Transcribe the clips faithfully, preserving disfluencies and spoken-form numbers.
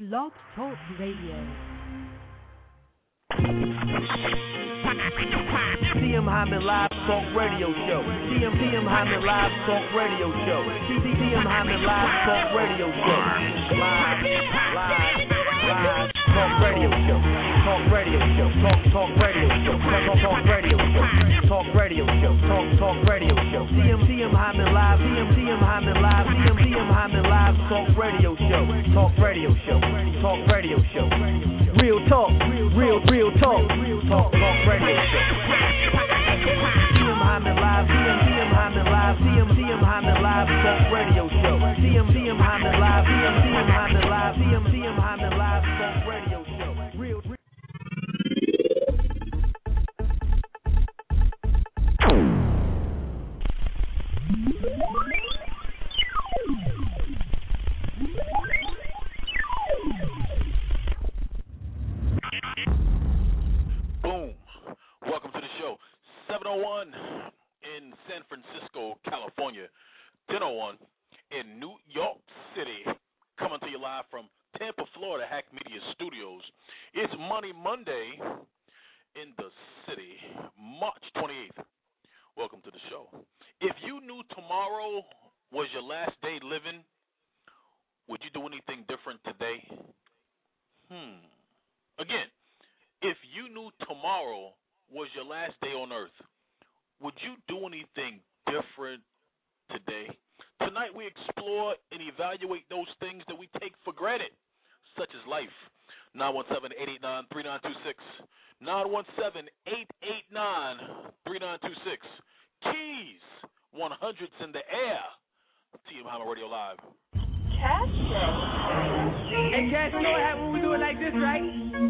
Blog Talk Radio. T M Hyman Live Talk Radio Show. T M T M Hyman Live Talk Radio Show. T M Hyman Live Talk Radio Show. Live, live, live Talk Radio Show. Talk Radio Show. Talk Talk Radio Show. Talk Talk Radio Show. Talk Radio Show. Talk Talk Radio Show. T M T M Hyman Live. T M T M Hyman Live. T M T M Hyman Live Talk Radio Show. Talk Radio Show. Talk Radio Show. Real talk. Real real talk. Talk Talk Radio Show. T M Hyman Live. T M T M Hyman Live. T M T M Hyman Live Talk Radio Show. T M T M Hyman Live. T M T M Hyman Live. T M T M Hyman Live Talk Radio Show. Real. Boom. Welcome to the show. seven oh one in San Francisco, California. ten oh one in New York City. Coming to you live from Tampa, Florida, Hack Media Studios. It's Money Monday in the city, March twenty-eighth. Welcome to the show. If you knew tomorrow was your last day living, would you do anything different today? Hmm. Again, if you knew tomorrow was your last day on earth, would you do anything different today? Tonight we explore and evaluate those things that we take for granted, such as life. nine one seven, eight eight nine, three nine two six. nine one seven, eight eight nine, three nine two six. Keys, one hundreds in the air. T M Hyman Radio Live. Castro. Hey, Cash, you know what happens when we do it like this, right?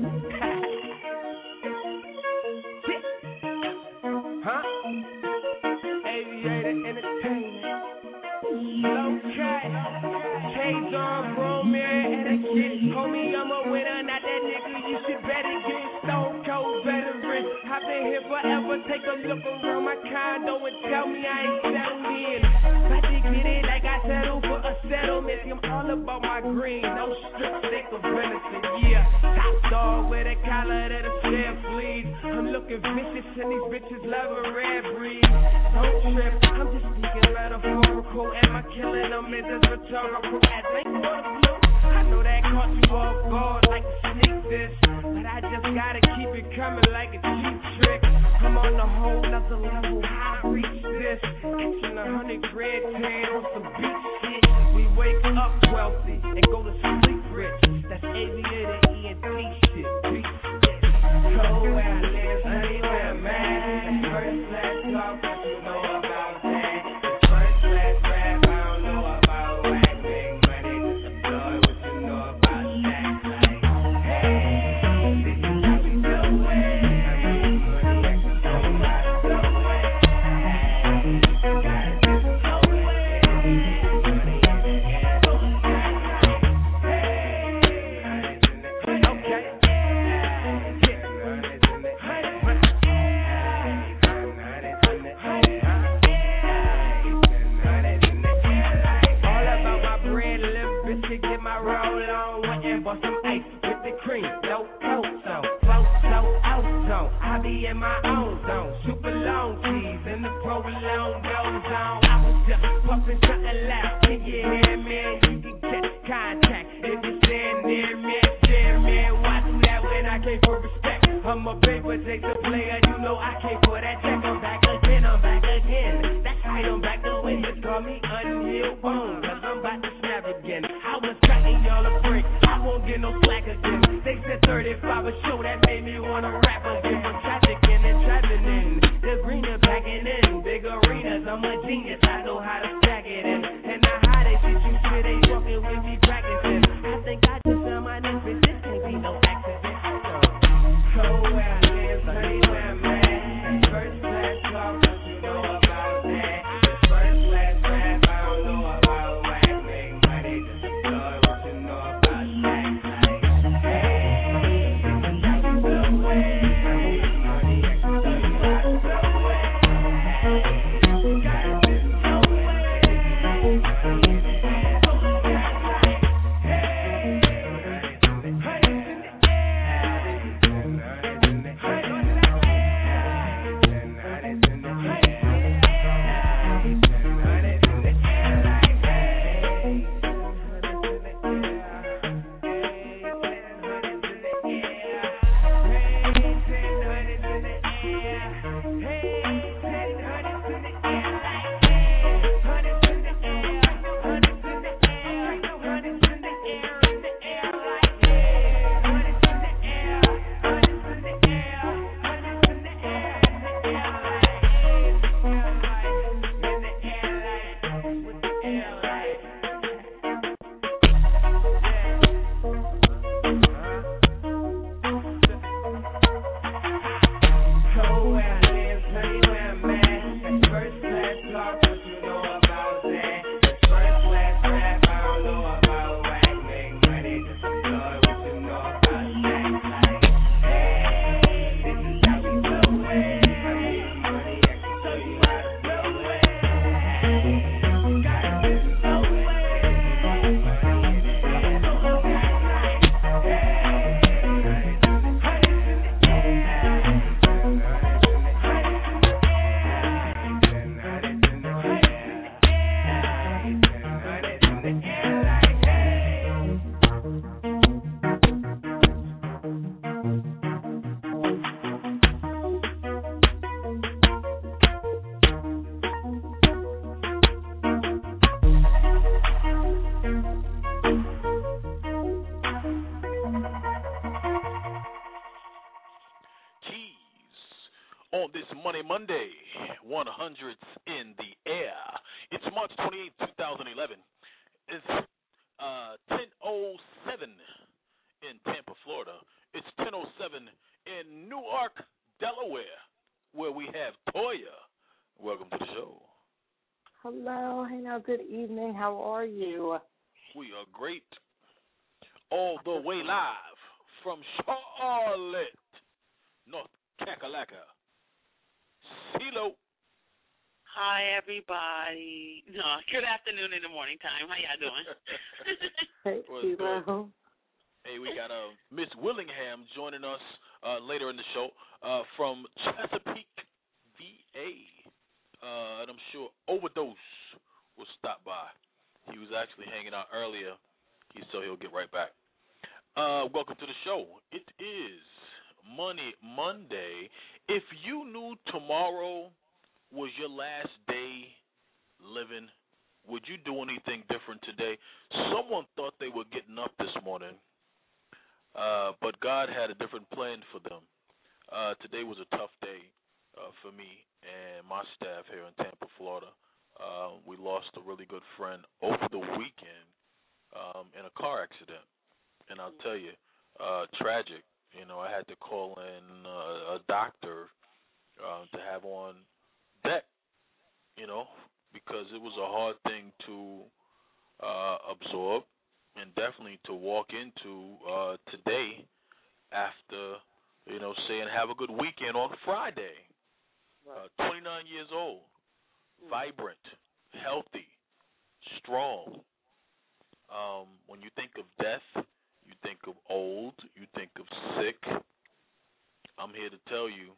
Huh? Aviator Entertainment. Low cut. Shades on, bro, mirror, and a shit. Homie, I'm a winner, not that nigga. You should better get stone cold veteran. I've been here forever. Take a look around my condo and tell me I ain't settled in. About to get it like I settled for a settlement. See, I'm all about my green. No strip, steak of venison. Yeah, top dog with a collar that a share fleas. I'm looking vicious and these bitches love a red breed. Don't trip, I'm just speaking metaphorical. Am I killing them? Is this rhetorical? As they for the blue, I know that caught you off guard like a sneak this. But I just gotta keep it coming like a cheap trick. I'm on a whole nother level, how I reach this. Catching a hundred grand tan on some beach shit. We wake up wealthy and go to sleep rich. That's aviator E N T shit. Beach shit. Cold where I live, sunny where I'm at. First class talk, what you know about that? First class rap, I don't know about whack. Big money to deploy, what you know about that? Like, hey, this is how we do it. In my own zone, super long tees and the provolone goes on. I was just puffing something loud. Can you hear me? You can get contact if you're standing near me. Share me. Why do that when I came for respect? I'm a paper chaser player. You know I came for that check. I'm back again. I'm back again. That's right. I'm back to win. Just call me unhealed bone. Cause I'm about to snap again. I was cutting y'all a break. I won't get no slack again. They said thirty-five a show that made me wanna rap again. I'm tragic and trapping in. The green is packing in. Big arenas. I'm a genius. I know how to stack it in. And the hottest shit you shit ain't walking with me practicing. I think I just found my name, but this can't be no accident. So where I live, sunny where I'm at. First class talk, what you know about that? First class rap, I don't know about whack. Make money to deploy, what you know about that? Like, hey, this is how we do it. Money, extra, you got to do it. Hey, got to do it. on this Money Monday, one hundreds in the air. It's March twenty-eighth, twenty eleven. It's uh, ten oh seven in Tampa, Florida. It's ten oh seven in Newark, Delaware, where we have Toya. Welcome to the show. Hello. Hey, now, good evening. How are you? We are great. All the way live from Charlotte, North Kakalaka. CeeLo. Hi, everybody. No, good afternoon in the morning time. How y'all doing? Hey, CeeLo. Hey, we got uh, Miss Willingham joining us uh, later in the show uh, from Chesapeake, V A. Uh, and I'm sure Overdose will stop by. He was actually hanging out earlier, he, so he'll get right back. Uh, welcome to the show. It is Money Monday. If you knew tomorrow was your last day living, would you do anything different today? Someone thought they were getting up this morning, uh, but God had a different plan for them. Uh, today was a tough day uh, for me and my staff here in Tampa, Florida. Uh, we lost a really good friend over the weekend um, in a car accident. And I'll tell you, uh, tragic. You know, I had to call in uh, a doctor uh, to have on deck, you know, because it was a hard thing to uh, absorb and definitely to walk into uh, today after, you know, saying have a good weekend on Friday. Uh, twenty-nine years old, vibrant, healthy, strong. Um, when you think of death, you think of old, you think of sick. I'm here to tell you,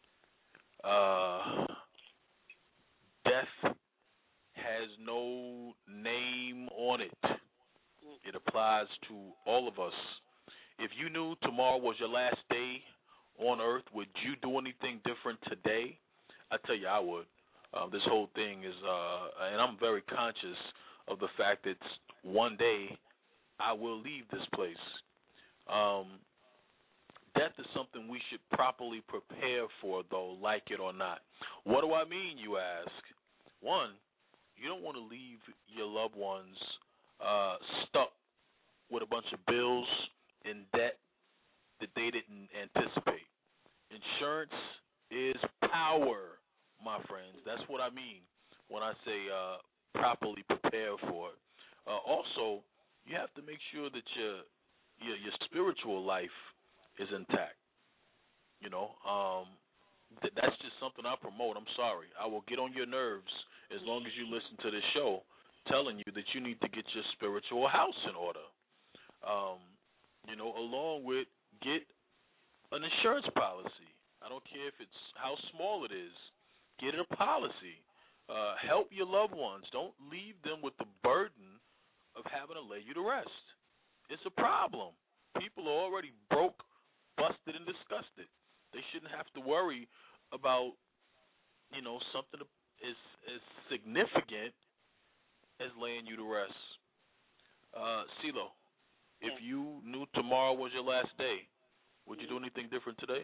uh, death has no name on it. It applies to all of us. If you knew tomorrow was your last day on earth, would you do anything different today? I tell you, I would. Um, this whole thing is, uh, and I'm very conscious of the fact that one day I will leave this place. Um, death is something we should properly prepare for, though, like it or not. What do I mean, you ask? One, you don't want to leave your loved ones uh, stuck with a bunch of bills in debt that they didn't anticipate. Insurance is power, my friends. That's what I mean when I say uh, properly prepare for it. Uh, also, you have to make sure that your, your your spiritual life is intact. You know, um, th- that's just something I promote. I'm sorry. I will get on your nerves as long as you listen to this show telling you that you need to get your spiritual house in order. Um, you know, along with get an insurance policy. I don't care if it's how small it is. Get a policy. Uh, help your loved ones. Don't leave them with the burden of having to lay you to rest. It's a problem. People are already broke, busted, and disgusted. They shouldn't have to worry about, you know, something as as significant as laying you to rest. Uh, CeeLo, if you knew tomorrow was your last day, would you do anything different today?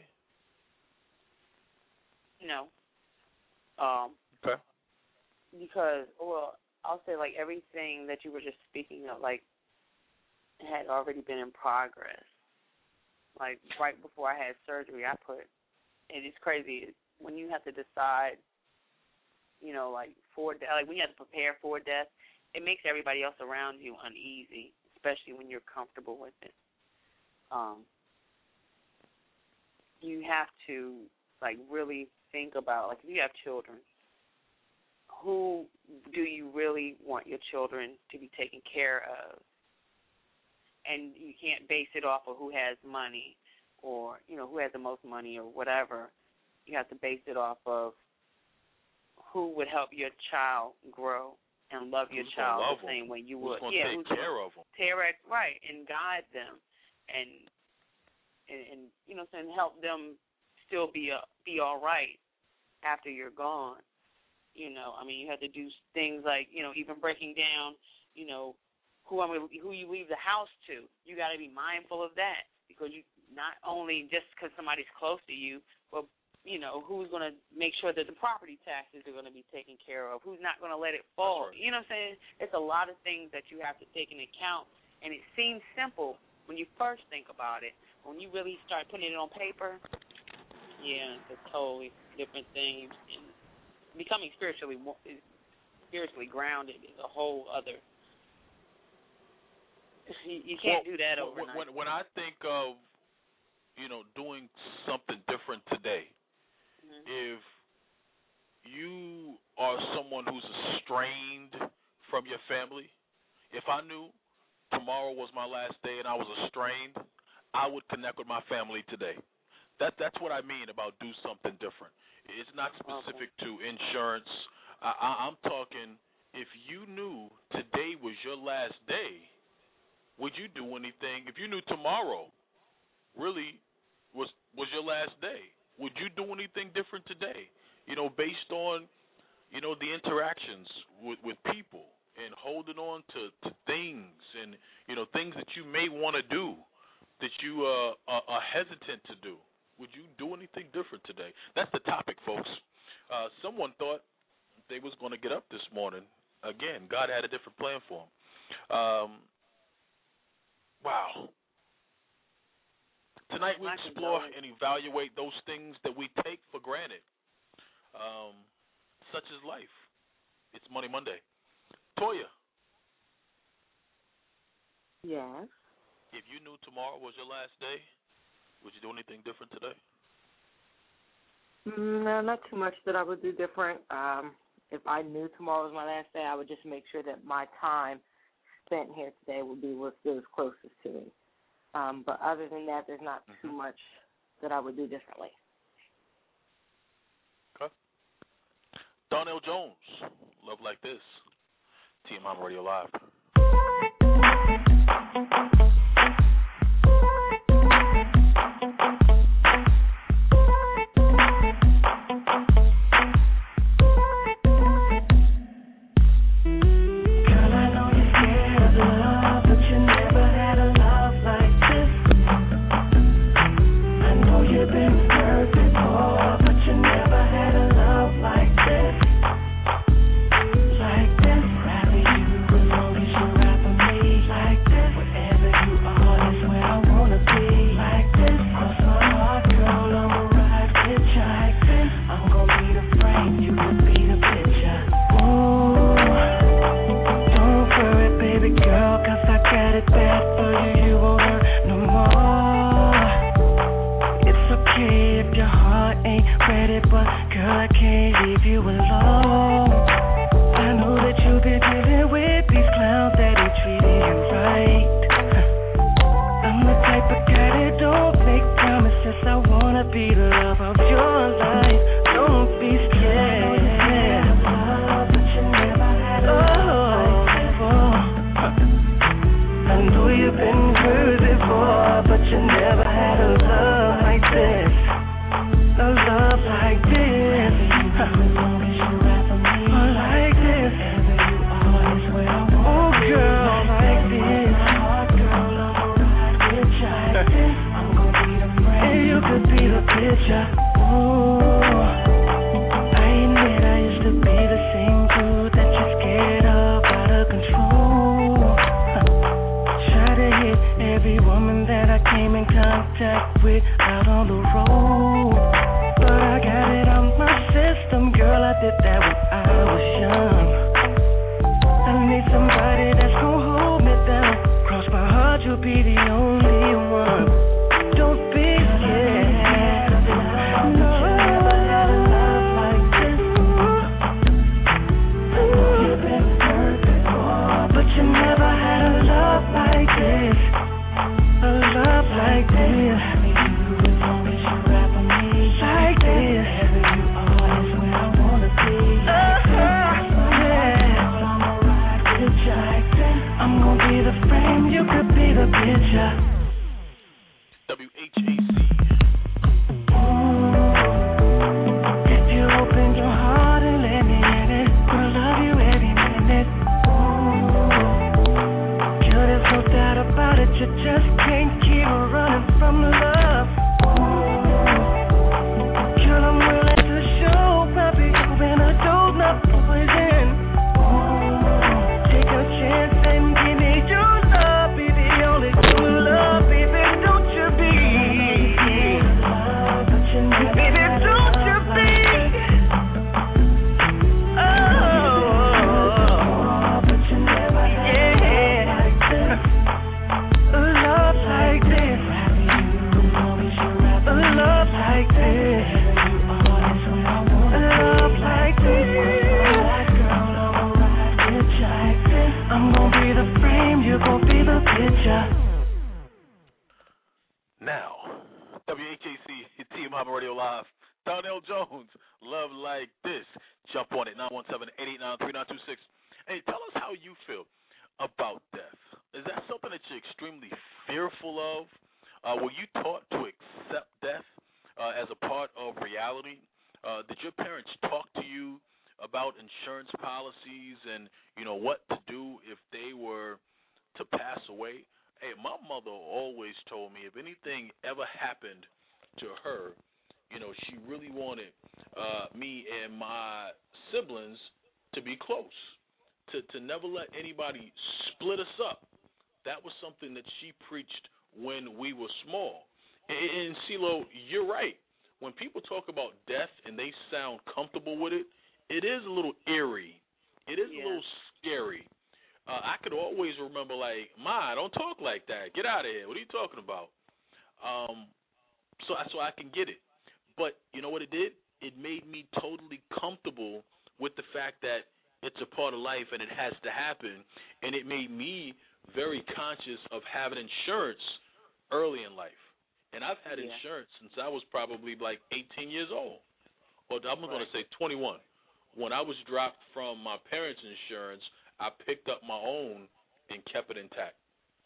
No. Um, okay. Because, well, I'll say, like, everything that you were just speaking of, like, had already been in progress. Like, right before I had surgery, I put, and it's crazy, when you have to decide, you know, like, for death, like, when you have to prepare for death, it makes everybody else around you uneasy, especially when you're comfortable with it. Um, you have to, like, really think about, like, if you have children, who do you really want your children to be taken care of? And you can't base it off of who has money or, you know, who has the most money or whatever. You have to base it off of who would help your child grow and love your who's child love the same them? way you who's would. Gonna yeah, take who's care of them? Correct, right, and guide them and, and, and you know, and help them still be a, be all right after you're gone. You know, I mean, you have to do things like, you know, even breaking down, you know, who I mean, who you leave the house to. You got to be mindful of that because you not only just because somebody's close to you, but you know, who's going to make sure that the property taxes are going to be taken care of, who's not going to let it fall. Right. You know what I'm saying? It's a lot of things that you have to take into account, and it seems simple when you first think about it. When you really start putting it on paper, yeah, it's a totally different thing. And becoming spiritually spiritually grounded is a whole other. You, you can't well, do that when, overnight. When, when I think of, you know, doing something different today, mm-hmm. if you are someone who's estranged from your family, if I knew tomorrow was my last day and I was estranged, I would connect with my family today. That That's what I mean about do something different. It's not specific okay. to insurance. I, I, I'm talking if you knew today was your last day, would you do anything? If you knew tomorrow really was was your last day, would you do anything different today? You know, based on, you know, the interactions with, with people and holding on to, to things and, you know, things that you may want to do that you uh, are, are hesitant to do. Would you do anything different today? That's the topic, folks. Uh, someone thought they was going to get up this morning. Again, God had a different plan for them. Um, wow. Tonight we explore and evaluate those things that we take for granted, um, such as life. It's Money Monday. Toya. Yes. If you knew tomorrow was your last day, would you do anything different today? No, not too much that I would do different. Um, if I knew tomorrow was my last day, I would just make sure that my time spent here today would be with those closest to me. Um, but other than that, there's not mm-hmm. too much that I would do differently. Okay. Darnell Jones, Love Like This. T M I Radio Live. Girl, I'm Now, W H A C, Team Hobby Radio Live. Darnell Jones, Love Like This. Jump on it, nine one seven, eight eight nine, three nine two six. Hey, tell us how you feel about death. Is that something that you're extremely fearful of? Uh, were you taught to accept death uh, as a part of reality? Uh, did your parents talk to you about insurance policies and, you know, what to do if they were to pass away? Hey, my mother always told me if anything ever happened to her, you know, she really wanted uh, me and my siblings to be close, to, to never let anybody split us up. That was something that she preached when we were small. And, and CeeLo, you're right. When people talk about death and they sound comfortable with it, it is a little eerie. It is Yeah. a little scary. Uh, I could always remember, like, Ma, don't talk like that. Get out of here. What are you talking about? Um, so, so I can get it. But you know what it did? It made me totally comfortable with the fact that it's a part of life and it has to happen. And it made me very conscious of having insurance early in life. And I've had Yeah. insurance since I was probably like eighteen years old. Or I'm Right. going to say twenty-one. When I was dropped from my parents' insurance, I picked up my own and kept it intact.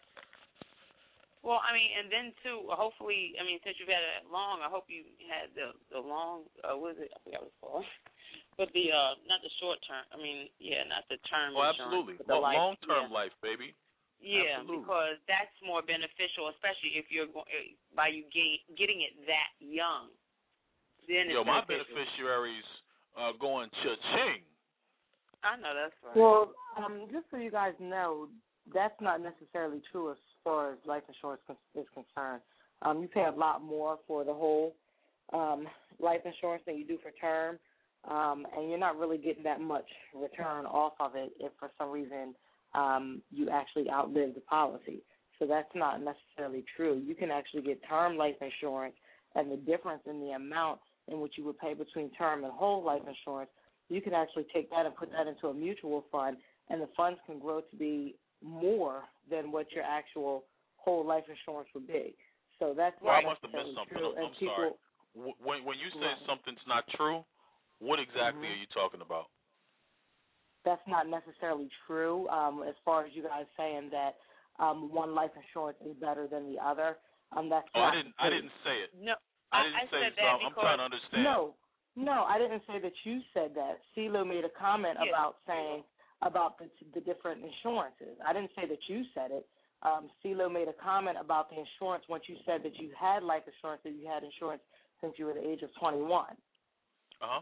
Well, I mean, and then too, hopefully, I mean, since you've had it long, I hope you had the the long, uh, what is it? I forgot what it's called. But the, uh, not the short term, I mean, yeah, not the term Oh, insurance. absolutely. But the Well, life, long-term yeah. life, baby. Yeah, Absolutely. because that's more beneficial, especially if you're go- by you gain, getting it that young. Then Yo, it's my beneficial. beneficiaries are going cha-ching. I know that's right. Well, um, just so you guys know, that's not necessarily true as far as life insurance con- is concerned. Um, you pay a lot more for the whole um, life insurance than you do for term, um, and you're not really getting that much return off of it if for some reason um, you actually outlive the policy. So that's not necessarily true. You can actually get term life insurance, and the difference in the amount in which you would pay between term and whole life insurance, you can actually take that and put that into a mutual fund, and the funds can grow to be more than what your actual whole life insurance would be. So that's Well, I not must have missed necessarily something. true. I'm, and I'm people, sorry. W- When, when you say Right. something's not true, what exactly Mhm. are you talking about? That's not necessarily true. Um, as far as you guys saying that um, one life insurance is better than the other, um, that's Oh, not I didn't. the I case. didn't say it. No, I I, didn't I say said so. that I'm because trying to understand. No, no, I didn't say that you said that. CeeLo made a comment Yeah. about saying about the, the different insurances. I didn't say that you said it. Um, CeeLo made a comment about the insurance once you said that you had life insurance, that you had insurance since you were the age of twenty-one. Uh huh.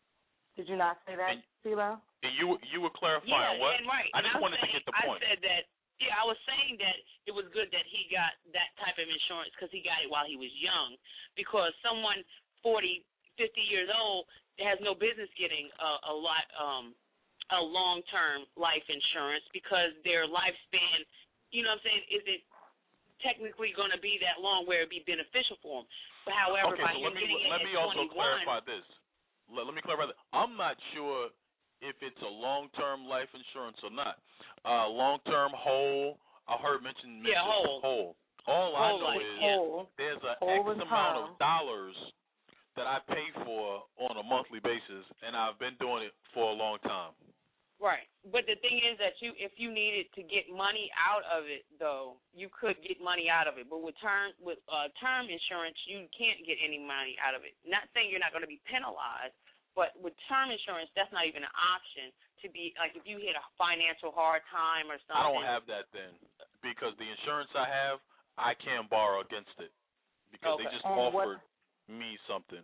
Did you not say that, And- CeeLo? And you were- you were clarifying yeah, what? and right. I and just I was wanted saying, to get the I point. said that. Yeah, I was saying that it was good that he got that type of insurance because he got it while he was young. Because someone forty, fifty years old has no business getting a, a lot, um, a long-term life insurance because their lifespan, you know what I'm saying, isn't technically going to be that long where it be beneficial for them. But however, Okay, by so him let me getting it let at me also twenty-one, clarify this. Let, let me clarify this. I'm not sure if it's a long-term life insurance or not. Uh, long-term whole. I heard mentioned Yeah, mentioned whole. whole. All I Whole know life, is yeah. Whole. there's an Whole X and amount term. of dollars that I pay for on a monthly basis, and I've been doing it for a long time. Right. But the thing is that you, if you needed to get money out of it, though, you could get money out of it. But with term with uh, term insurance, you can't get any money out of it. Not saying you're not going to be penalized, but with term insurance, that's not even an option to be, like if you hit a financial hard time or something. I don't have that then, because the insurance I have, I can't borrow against it, because Okay. they just And what- offered me something.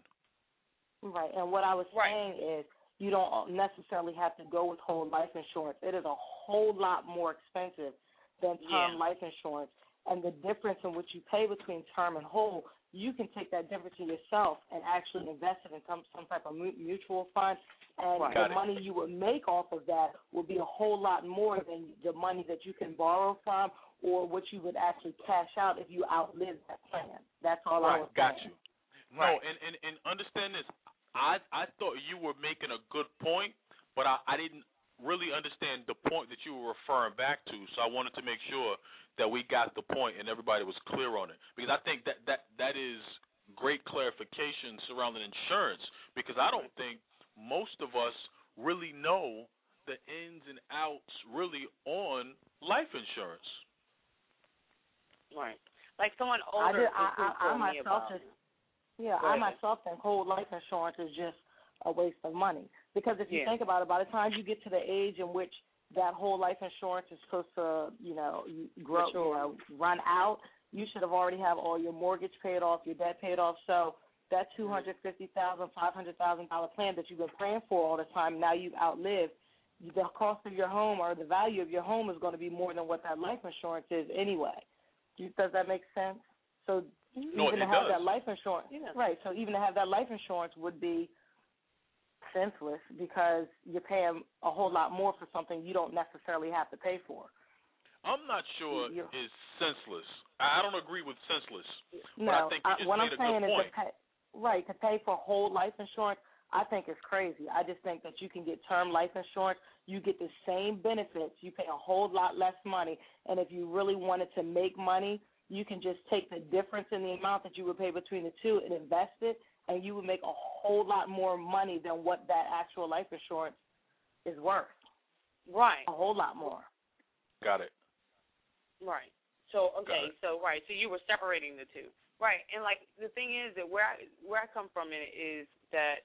Right, and what I was Right. saying is you don't necessarily have to go with whole life insurance. It is a whole lot more expensive than term Yeah. life insurance. And the difference in what you pay between term and whole, you can take that difference in yourself and actually invest it in some, some type of mu- mutual fund. And Right. the Got it. money you would make off of that will be a whole lot more than the money that you can borrow from or what you would actually cash out if you outlive that plan. That's all I Right, was got saying. you. No, Right. and, and, and understand this. I I thought you were making a good point, but I, I didn't really understand the point that you were referring back to, so I wanted to make sure that we got the point and everybody was clear on it. Because I think that, that, that is great clarification surrounding insurance, because I don't think most of us really know the ins and outs really on life insurance. Right. Like someone I, older did, I, I, I myself just, yeah, I myself think whole life insurance is just a waste of money. Because if you yeah. think about it, by the time you get to the age in which that whole life insurance is supposed to, you know, grow, you know, run out, you should have already have all your mortgage paid off, your debt paid off. So that two hundred fifty thousand dollars, five hundred thousand dollars plan that you've been praying for all the time, now you've outlived, the cost of your home or the value of your home is going to be more than what that life insurance is anyway. Does that make sense? So no, even to it have does. that life insurance, yeah. right, so even to have that life insurance would be senseless because you're paying a whole lot more for something you don't necessarily have to pay for. I'm not sure you, it's senseless. I don't agree with senseless. No, but I think you just I, what made I'm a saying good is point. to pay, right, to pay for whole life insurance, I think it's crazy. I just think that you can get term life insurance, you get the same benefits, you pay a whole lot less money, and if you really wanted to make money, you can just take the difference in the amount that you would pay between the two and invest it, and you would make a whole lot more money than what that actual life insurance is worth. Right. A whole lot more. Got it. Right. So, okay, so, right, so you were separating the two. Right, and, like, the thing is that where I, where I come from in it is that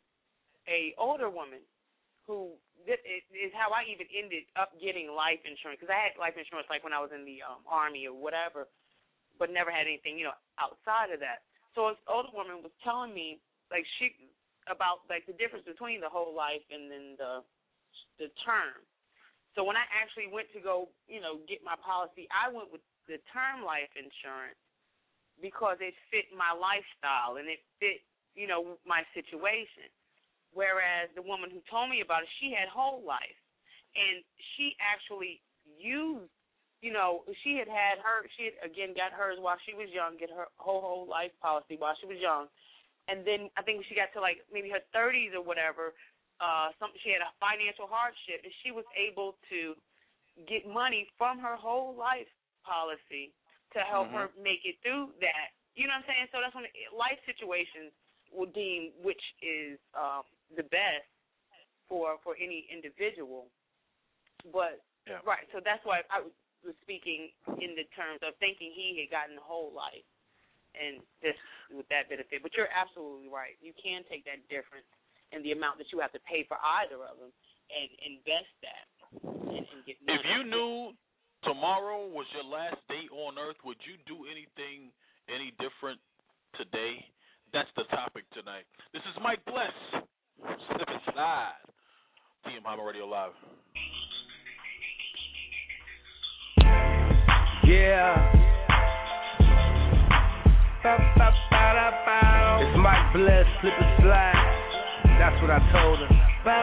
a older woman who, this is how I even ended up getting life insurance, because I had life insurance, like, when I was in the um, Army or whatever, but never had anything, you know, outside of that. So this older woman was telling me, like, she, about, like, the difference between the whole life and then the the term. So when I actually went to go, you know, get my policy, I went with the term life insurance because it fit my lifestyle and it fit, you know, my situation. Whereas the woman who told me about it, she had whole life. And she actually used, you know, she had had her, she had, again, got hers while she was young, get her whole, whole life policy while she was young. And then I think she got to, like, maybe her thirties or whatever, uh, some, she had a financial hardship, and she was able to get money from her whole life policy to help mm-hmm. her make it through that. You know what I'm saying? So that's when life situations will deem which is um, the best for for any individual. But, yeah. right, so that's why I was speaking in the terms of thinking he had gotten the whole life and this with that benefit. But you're absolutely right. You can take that difference in the amount that you have to pay for either of them and invest that and, and get money. If you knew tomorrow was your last day on earth, would you do anything any different today? That's the topic tonight. This is Mike Bless, Slip and Slide, T M Hyman Radio Live. Yeah. It's Mike Bless, Slip and Slide. That's what I told her.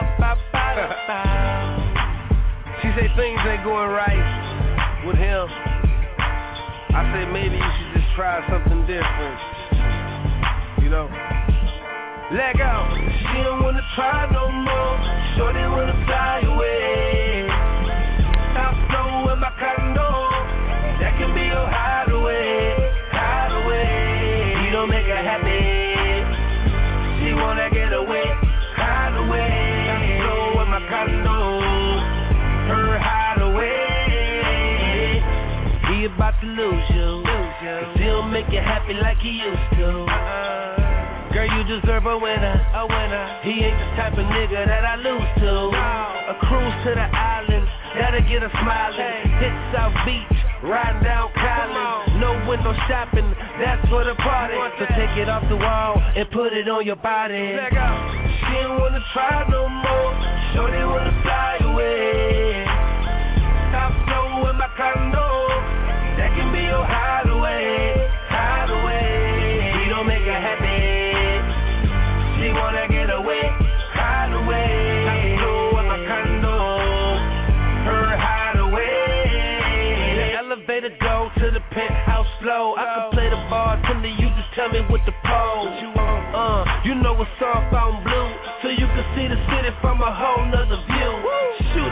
She said things ain't going right with him. I said maybe you should just try something different. You know. Let go. She don't wanna try no more. Shorty wanna fly away. South Snow in my condo. That can be your hideaway. Hideaway. You don't make her happy. She wanna get away. Hideaway. South Snow in my condo. Her hideaway. He about to lose you. Cause he don't make you happy like he used to. Girl, you deserve a winner, a winner. He ain't the type of nigga that I lose to. No. A cruise to the islands, that'll get us smiling. Hey. Hit South Beach, riding down Collins. No window shopping, that's for the party. So take it off the wall and put it on your body. She ain't wanna try no more. Shorty wanna fly away. South Snow in my condo. That can be your hideaway. Hideaway. He don't make her happy. She wanna get away, hideaway. South Snow in my condo, her hideaway. The elevator go to the penthouse slow. I can play the bartender, you just tell me what the pole. Uh, you know it's soft on blue, so you can see the city from a whole nother view. Shoot,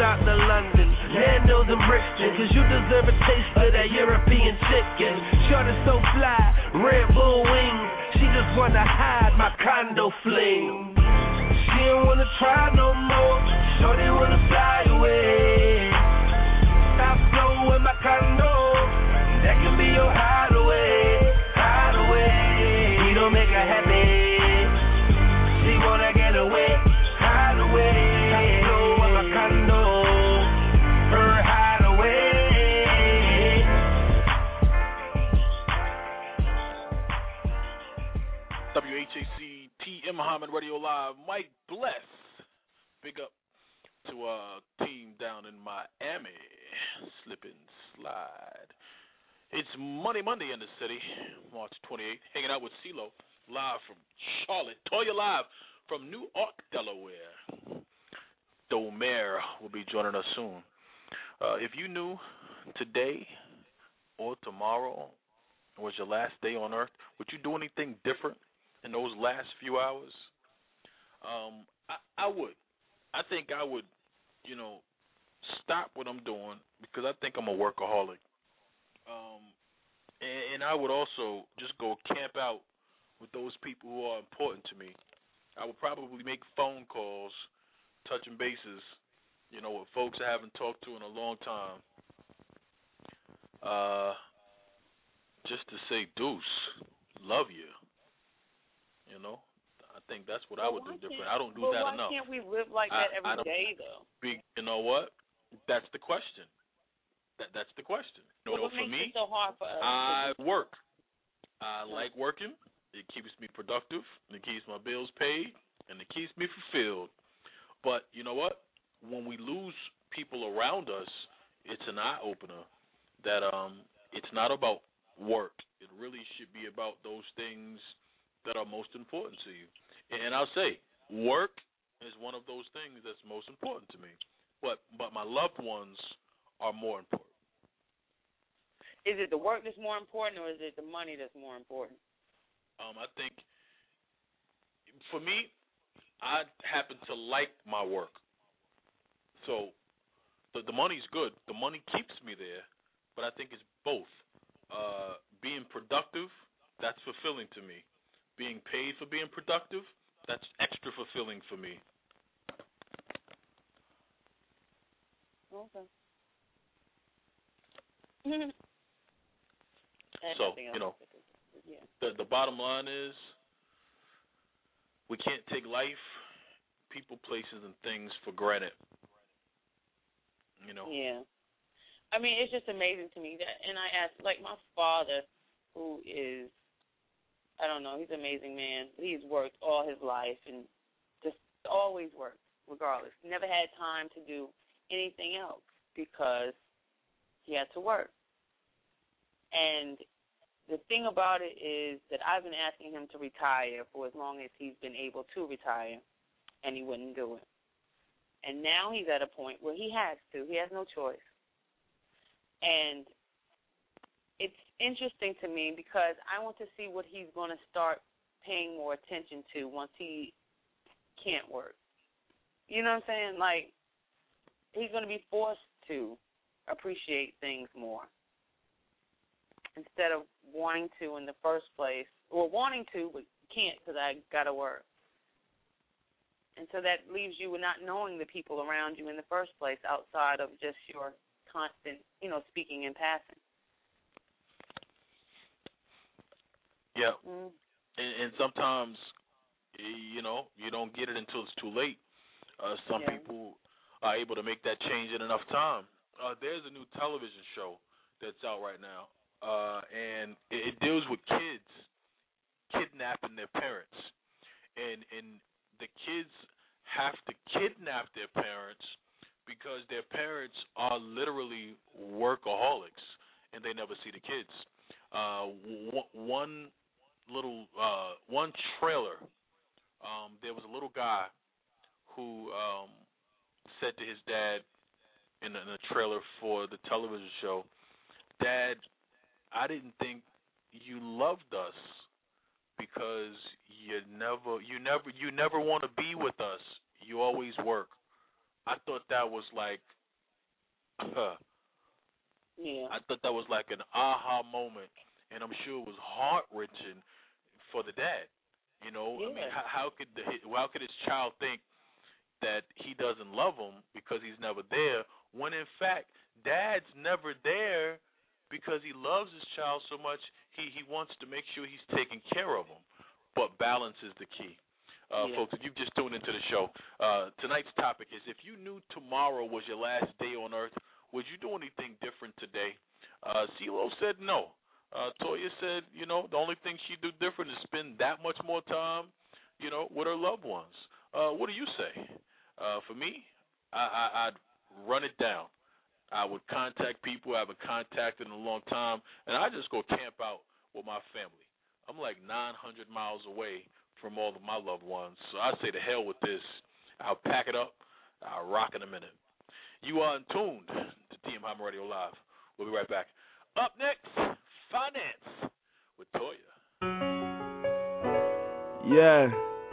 out to London, Nando's and Brixton, cause you deserve a taste of that European chicken. Shorty so fly, Red Bull wings, she just wanna hide my condo fling. She don't wanna try no more, shorty wanna fly away. Stop flow in my condo, that can be your hideaway, hideaway. We don't make her happy, she wanna get away, hide away. Stop flow in my condo, her hideaway. W H A C T M Muhammad Radio Live, Mike Bless. Big up to a uh, team down in Miami. Slip and slide. It's Monday, Monday in the city, March twenty-eighth. Hanging out with CeeLo, live from Charlotte. Toya live from Newark, Delaware. Domer will be joining us soon. Uh, if you knew today or tomorrow was your last day on Earth, would you do anything different in those last few hours? Um, I, I would. I think I would, you know, stop what I'm doing because I think I'm a workaholic. Um, and, and I would also just go camp out with those people who are important to me. I would probably make phone calls, touching bases, you know, with folks I haven't talked to in a long time. Uh, just to say, Deuce, love you. You know, I think that's what well, I would do different. I don't do well, that why enough. Why can't we live like that every I, I day, though? Be, you know what? That's the question. That That's the question. You know, what for makes me, it so hard for us? I work. I like working. It keeps me productive. It keeps my bills paid, and it keeps me fulfilled. But you know what? When we lose people around us, it's an eye opener that um, it's not about work. It really should be about those things that are most important to you. And I'll say, work is one of those things that's most important to me. But but my loved ones are more important. Is it the work that's more important, or is it the money that's more important? Um, I think, for me, I happen to like my work. So the, the money's good. The money keeps me there. But I think it's both. Uh, being productive, that's fulfilling to me. Being paid for being productive, that's extra fulfilling for me. Okay. So, you know, yeah. the the bottom line is we can't take life, people, places, and things for granted. You know? Yeah. I mean, it's just amazing to me that, and I asked, like my father, who is, I don't know, he's an amazing man. He's worked all his life and just always worked, regardless. Never had time to do anything else because he had to work. And the thing about it is that I've been asking him to retire for as long as he's been able to retire, and he wouldn't do it. And now he's at a point where he has to. He has no choice. And it's interesting to me because I want to see what he's going to start paying more attention to once he can't work. You know what I'm saying? Like, he's going to be forced to appreciate things more instead of wanting to in the first place, or wanting to but can't because I got to work. And so that leaves you with not knowing the people around you in the first place outside of just your constant, you know, speaking and passing. Yeah. Mm. And, and sometimes, you know, you don't get it until it's too late. Uh, some yeah. people are able to make that change in enough time. Uh, there's a new television show that's out right now, uh, and it, it deals with kids kidnapping their parents. And, and the kids have to kidnap their parents because their parents are literally workaholics, and they never see the kids. Uh, w- one little, uh, one trailer, um, there was a little guy who um, said to his dad in a, in a trailer for the television show, "Dad, I didn't think you loved us because you never, you never, you never want to be with us. You always work." I thought that was like Yeah. I thought that was like an aha moment, and I'm sure it was heart-wrenching for the dad. You know, Yeah. I mean, how, how could the, how could his child think that he doesn't love him because he's never there, when in fact dad's never there because he loves his child so much he, he wants to make sure he's taking care of him. But balance is the key. Uh, yeah. Folks, if you've just tuned into the show, uh, tonight's topic is, if you knew tomorrow was your last day on earth, would you do anything different today? Uh, CeeLo said no. Uh, Toya said, you know, the only thing she'd do different is spend that much more time, you know, with her loved ones. Uh, what do you say? Uh, for me, I, I, I'd run it down. I would contact people I haven't contacted in a long time, and I just go camp out with my family. I'm like nine hundred miles away from all of my loved ones, so I say to hell with this. I'll pack it up. I'll rock in a minute. You are in tuned to T M Hyman Radio Live. We'll be right back. Up next, finance with Toya. Yeah.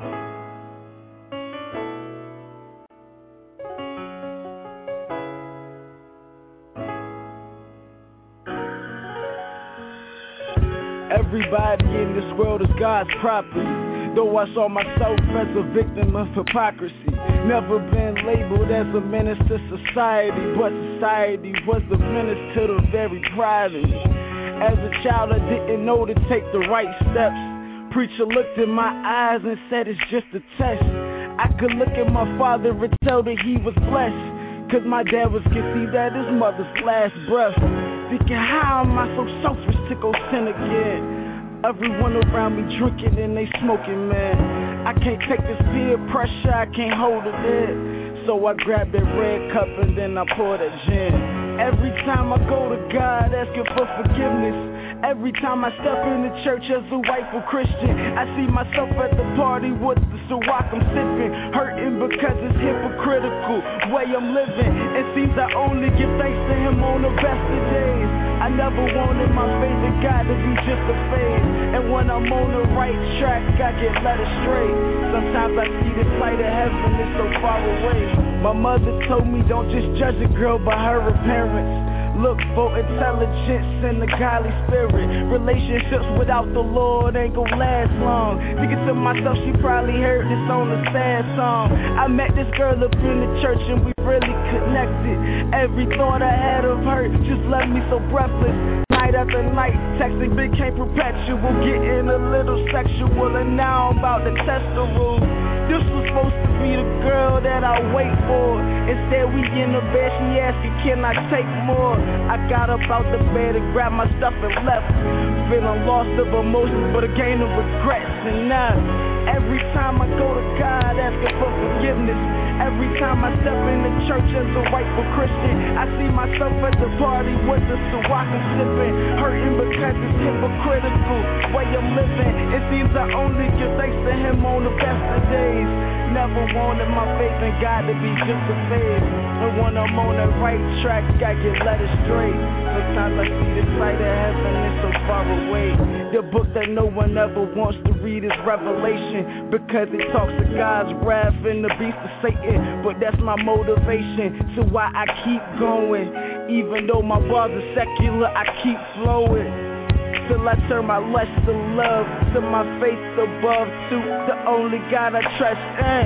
Everybody in this world is God's property. Though I saw myself as a victim of hypocrisy. Never been labeled as a menace to society, but society was the menace to the very pride of me. As a child, I didn't know to take the right steps. Preacher looked in my eyes and said it's just a test. I could look at my father and tell that he was blessed, cause my dad was conceived at his mother's last breath. Thinking, how am I so selfish to go sin again? Everyone around me drinking and they smoking, man. I can't take this peer pressure, I can't hold it in. So I grab that red cup and then I pour that gin. Every time I go to God asking for forgiveness, every time I step in the church as a rightful Christian, I see myself at the party with the Ciroc I'm sipping, hurting because it's hypocritical way I'm living. It seems I only give thanks to Him on the best of days. I never wanted my faith in God to be just a phase, and when I'm on the right track, I get led astray. Sometimes I see this light of heaven, it's so far away. My mother told me don't just judge a girl by her appearance. Look for intelligence and the godly spirit. Relationships without the Lord ain't gon' last long. Thinking to myself, she probably heard this on a sad song. I met this girl up in the church and we really connected. Every thought I had of her just left me so breathless. Night after night, texting became perpetual, getting a little sexual, and now I'm about to test the rules. This was supposed to be the girl that I wait for. Instead, we in the bed, she asking, can I take more? I got up out the bed and grabbed my stuff and left, feeling lost of emotions, but a gain of regrets. And now, every time I go to God asking for forgiveness, every time I step in the church as a rightful Christian, I see myself at the party with the Ciroc I'm sipping, hurting because it's hypocritical way I'm living. It seems I only give thanks to Him on the best of days. Never wanted my faith in God to be just a phase, and when I'm on the right track, I get led astray. Sometimes I see the sight of heaven, it's so far away. The book that no one ever wants to read is Revelation, because it talks of God's wrath and the beast of Satan. But that's my motivation, so why I keep going. Even though my bars are secular, I keep flowing. Till I turn my lust to love, to my faith above, to the only God I trust in.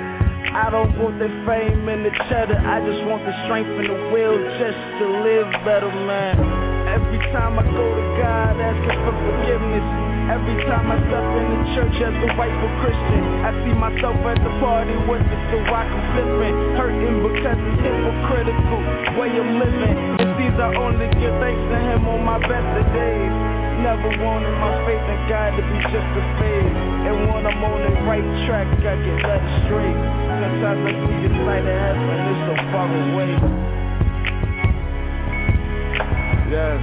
I don't want the fame and the cheddar, I just want the strength and the will just to live better, man. Every time I go to God asking for forgiveness, every time I step in the church as a rightful Christian, I see myself at the party with the Ciroc I'm sipping, hurting because it's hypocritical way I'm living. It seems I only give thanks to Him on my best of days. Never wanted my faith in God to be just a phase, and when I'm on the right track, I get led astray. Sometimes I see the sight of heaven, it's so far away. Yeah.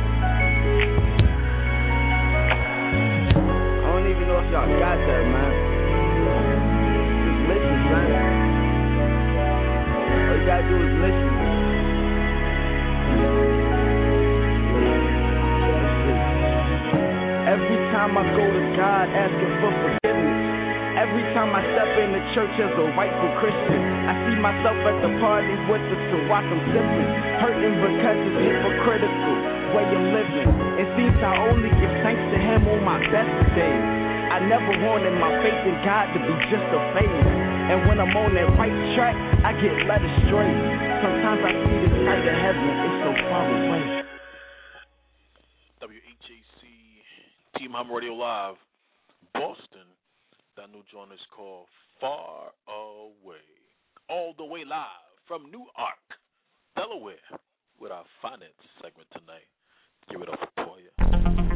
I don't even know if y'all got that, man. Just listen, man. All you gotta do is listen. Every time I go to God asking for forgiveness, Every time I step in the church as a rightful Christian, I see myself at the parties with the Sawakam sipping, hurting because it's hypocritical way of living. It seems I only give thanks to him on my best days. I never wanted my faith in God to be just a phase. And when I'm on that right track, I get led astray. Sometimes I see the sight of heaven, it's so far away. W H A C Team Hum Radio Live, Boston. That new joint is called Far Away. All the way live from Newark, Delaware, with our finance segment tonight. Give it up for Toya.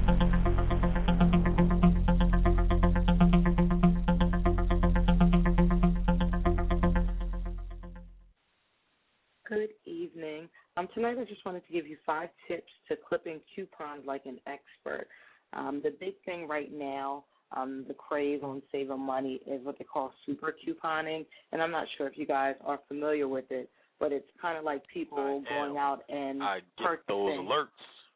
Good evening. Um, tonight I just wanted to give you five tips to clipping coupons like an expert. Um, the big thing right now, um, the craze on saving money is what they call super couponing, and I'm not sure if you guys are familiar with it, but it's kind of like people going out and I get purchasing. those alerts.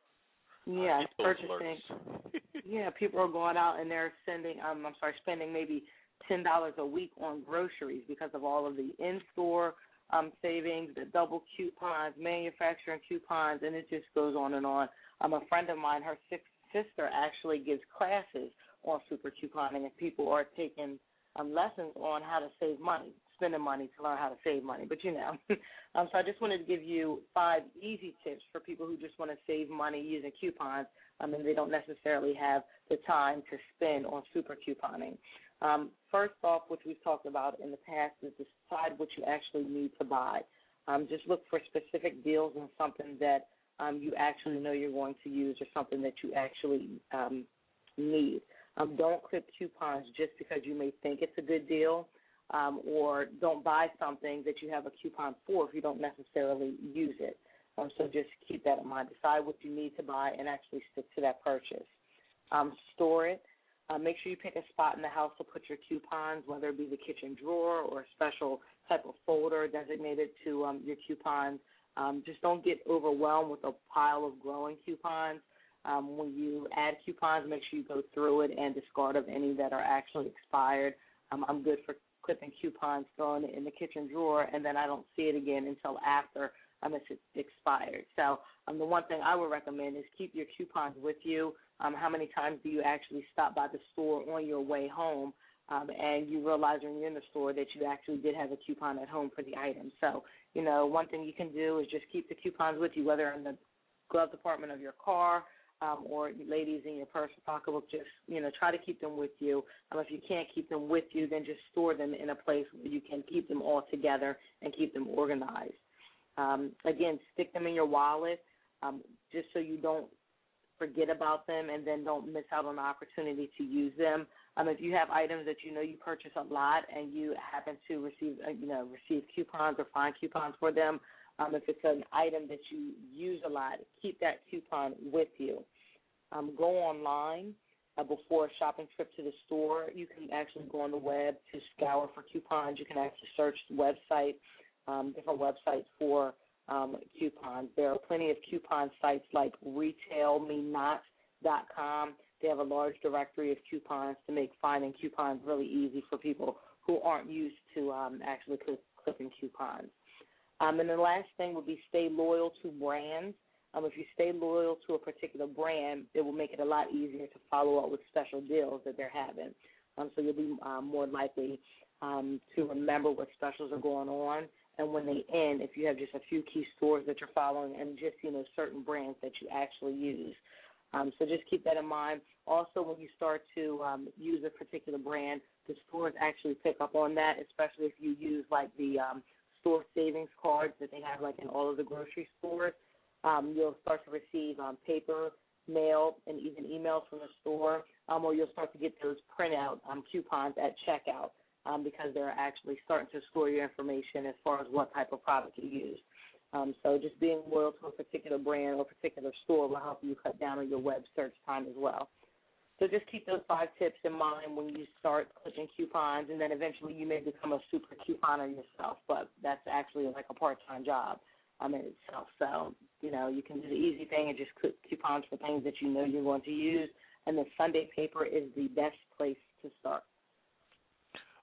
Yeah, I get those purchasing. alerts. Yeah, people are going out and they're sending. Um, I'm sorry, spending maybe ten dollars a week on groceries because of all of the in-store Um, savings, the double coupons, manufacturing coupons, and it just goes on and on. Um, a friend of mine, her six, sister actually gives classes on super couponing, and people are taking um, lessons on how to save money, spending money to learn how to save money. But, you know, um, so I just wanted to give you five easy tips for people who just want to save money using coupons, um, and they don't necessarily have the time to spend on super couponing. Um, first off, which we've talked about in the past, is decide what you actually need to buy. Um, just look for specific deals on something that um, you actually know you're going to use or something that you actually um, need. Um, don't clip coupons just because you may think it's a good deal, um, or don't buy something that you have a coupon for if you don't necessarily use it. Um, so just keep that in mind. Decide what you need to buy and actually stick to that purchase. Um, store it. Uh, make sure you pick a spot in the house to put your coupons, whether it be the kitchen drawer or a special type of folder designated to um, your coupons. Um, just don't get overwhelmed with a pile of growing coupons. Um, when you add coupons, make sure you go through it and discard of any that are actually expired. Um, I'm good for clipping coupons, throwing it in the kitchen drawer, and then I don't see it again until after um, it's expired. So um, the one thing I would recommend is keep your coupons with you. Um, how many times do you actually stop by the store on your way home um, and you realize when you're in the store that you actually did have a coupon at home for the item? So, you know, one thing you can do is just keep the coupons with you, whether in the glove department of your car um, or ladies in your purse or pocketbook. Just, you know, try to keep them with you. Um, if you can't keep them with you, then just store them in a place where you can keep them all together and keep them organized. Um, again, stick them in your wallet um, just so you don't forget about them and then don't miss out on the opportunity to use them. Um, if you have items that you know you purchase a lot and you happen to receive, uh, you know, receive coupons or find coupons for them, um, if it's an item that you use a lot, keep that coupon with you. Um, go online uh, before a shopping trip to the store. You can actually go on the web to scour for coupons. You can actually search the website, um, different websites for Um, coupons. There are plenty of coupon sites like retail me not dot com. They have a large directory of coupons to make finding coupons really easy for people who aren't used to um, actually clip, clipping coupons. Um, and the last thing would be stay loyal to brands. Um, if you stay loyal to a particular brand, it will make it a lot easier to follow up with special deals that they're having. Um, so you'll be um, more likely um, to remember what specials are going on. And when they end, if you have just a few key stores that you're following and just, you know, certain brands that you actually use. Um, so just keep that in mind. Also, when you start to um, use a particular brand, the stores actually pick up on that, especially if you use, like, the um, store savings cards that they have, like, in all of the grocery stores. Um, you'll start to receive um, paper, mail, and even emails from the store, um, or you'll start to get those printout um, coupons at checkout. Um, because they're actually starting to store your information as far as what type of product you use. Um, so just being loyal to a particular brand or particular store will help you cut down on your web search time as well. So just keep those five tips in mind when you start clicking coupons, and then eventually you may become a super couponer yourself, but that's actually like a part-time job um, in itself. So, you know, you can do the easy thing and just click coupons for things that you know you're going to use, and the Sunday paper is the best place to start.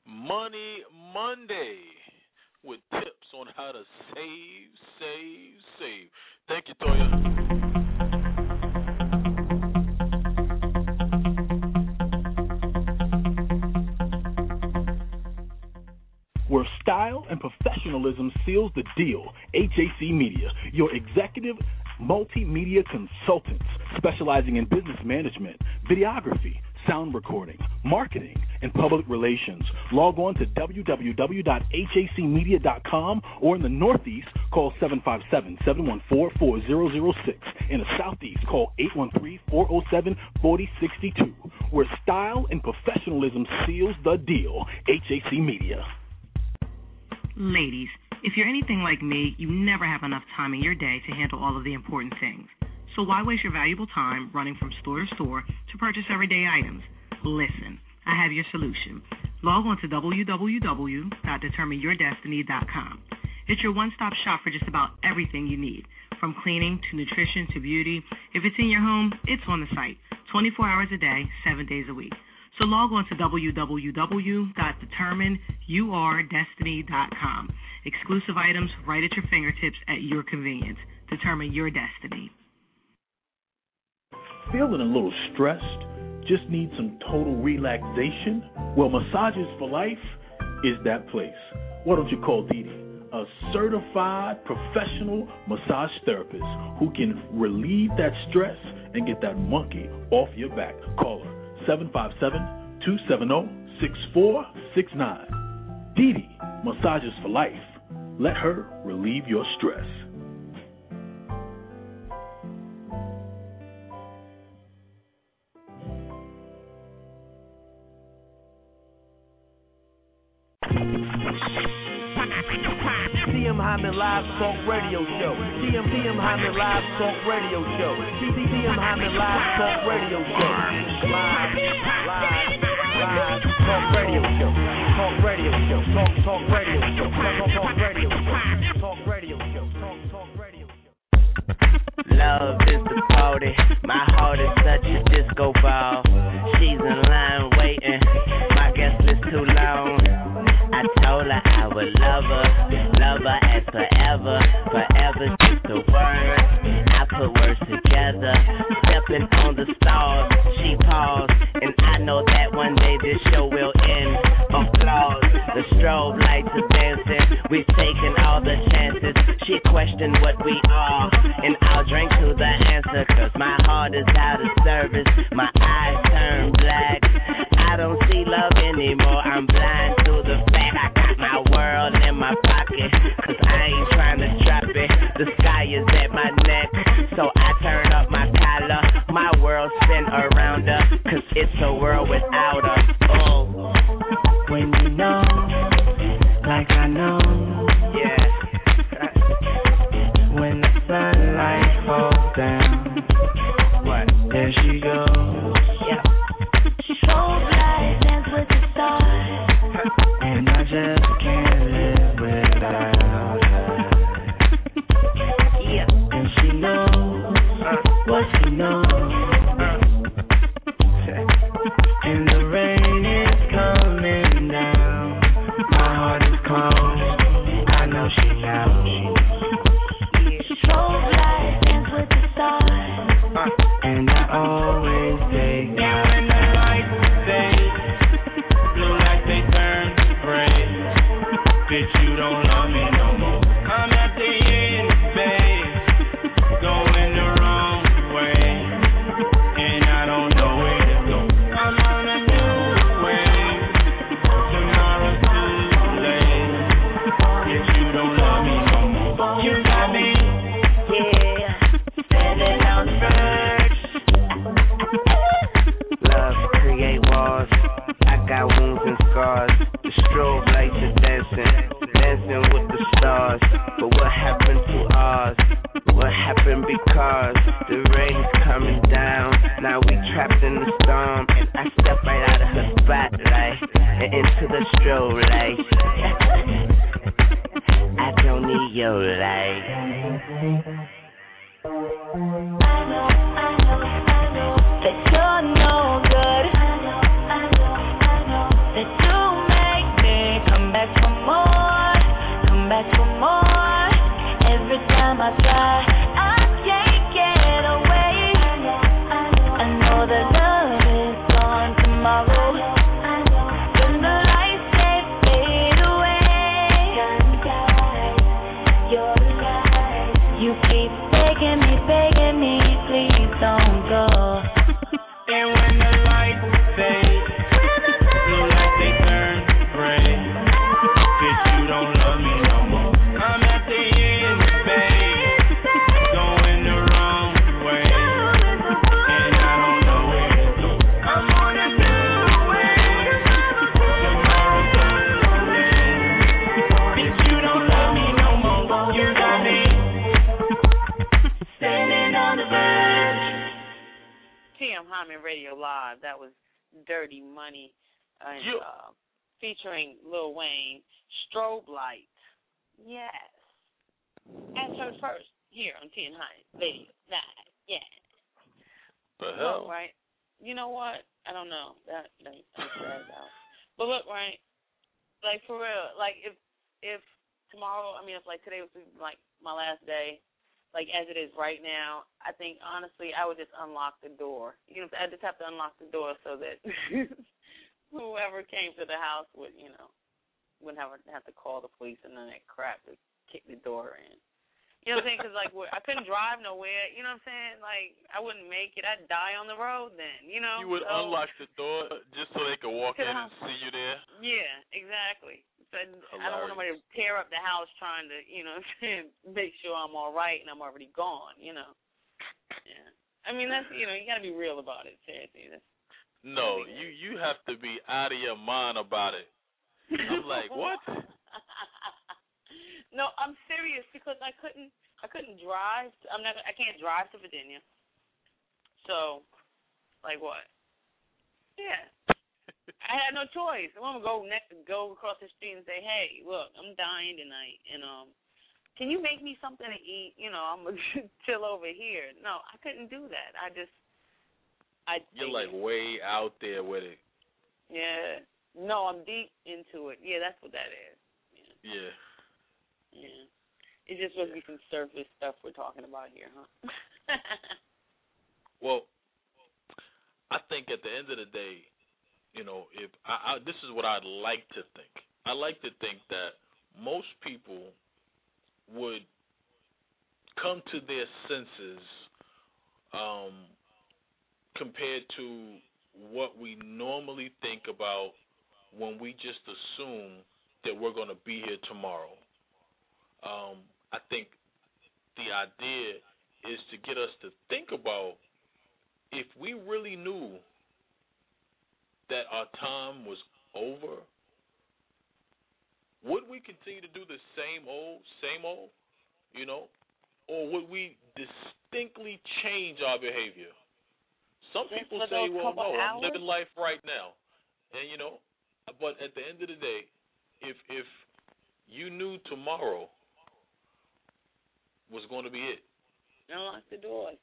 Money Monday with tips on how to save, save, save. Thank you, Toya. Where style and professionalism seals the deal, H A C Media, your executive multimedia consultants specializing in business management, videography, sound recording, marketing, and public relations. Log on to w w w dot h a c media dot com or in the Northeast, call seven five seven, seven one four, four zero zero six. In the Southeast, call eight one three, four zero seven, four zero six two. Where style and professionalism seals the deal, H A C Media. Ladies, if you're anything like me, you never have enough time in your day to handle all of the important things. So why waste your valuable time running from store to store to purchase everyday items? Listen, I have your solution. Log on to w w w dot determine your destiny dot com. It's your one-stop shop for just about everything you need, from cleaning to nutrition to beauty. If it's in your home, it's on the site, twenty-four hours a day, seven days a week. So log on to w w w dot determine your destiny dot com. Exclusive items right at your fingertips at your convenience. Determine your destiny. Feeling a little stressed? Just need some total relaxation? Well, Massages for Life is that place. Why don't you call Dee Dee, a certified professional massage therapist who can relieve that stress and get that monkey off your back. Call her. seven five seven, two seven zero, six four six nine. Dee Dee, Massages for Life. Let her relieve your stress. T M Hyman Live Talk Radio Show. T M T M Hyman Live Talk Radio Show. T M Hyman Live Talk Radio Show. Live, live, live Talk Radio Show. Talk Radio Show. Talk Talk Radio Show. Talk Talk Radio Show. Talk Radio Show. Talk Talk Radio Show. Love is the party. My heart is such a disco ball. She's in line waiting. My guest list too long. I told her I would love her, love her as forever, forever's just a word. I put words together, stepping on the stars. She paused, and I know that one day this show will end. Applause, the strobe lights are dancing. We've taken all the chances. She questioned what we are, and I'll drink to the answer, cause my heart is out of service. My eyes turn black. I don't see love anymore. I'm blind to the fact I got my world in my pocket, cause I ain't trying to strap it. The sky is at my neck, so I turn up my collar. My world spin around her, cause it's a world without her. Oh, when you know, like I know, yeah. When the sunlight falls down, what? There she goes. Yeah. So bright, dance with the stars, and I just can't live without her. Yeah. And she knows uh. what she knows. Uh. In the rain. Dirty Money, and yeah. uh, featuring Lil Wayne, Strobe Light. Yes. As heard first here on T N High Radio. Live. Yeah. The hell? Look, right? You know what? I don't know. That, that I'm sad about. But look, right? Like, for real, like, if if tomorrow, I mean, if, like, today was, like, my last day, like, as it is right now, I think, honestly, I would just unlock the door. You know, I just have to unlock the door so that whoever came to the house would, you know, wouldn't have, have to call the police and then that crap to kick the door in. You know what I'm saying? Because, like, I couldn't drive nowhere. You know what I'm saying? Like, I wouldn't make it. I'd die on the road then, you know? You would so, unlock the door just so they could walk in and see you there? Yeah, exactly. So I don't want nobody to tear up the house trying to, you know, make sure I'm all right and I'm already gone, you know. Yeah. I mean, that's, you know, you got to be real about it, seriously. That's, no, you, you have to be out of your mind about it. I'm like, what? No, I'm serious because I couldn't, I couldn't drive. To, I'm not, I can't drive to Virginia. So, like what? Yeah. I had no choice. I'm gonna go next, go across the street and say, "Hey, look, I'm dying tonight, and um, can you make me something to eat? You know, I'm gonna chill over here." No, I couldn't do that. I just, I. You're like way out there with it. Yeah. No, I'm deep into it. Yeah, that's what that is. Yeah. Yeah. Yeah. It's just supposed to be some surface stuff we're talking about here, huh? Well, I think at the end of the day, you know, if I, I this is what I'd like to think. I like to think that most people would come to their senses um, compared to what we normally think about when we just assume that we're going to be here tomorrow. Um, I think the idea is to get us to think about if we really knew that our time was over, would we continue to do the same old, same old, you know, or would we distinctly change our behavior? Some Just people for say, those well, couple no, I'm hours? living life right now. And, you know, but at the end of the day, if if you knew tomorrow was going to be it, Unlock the doors.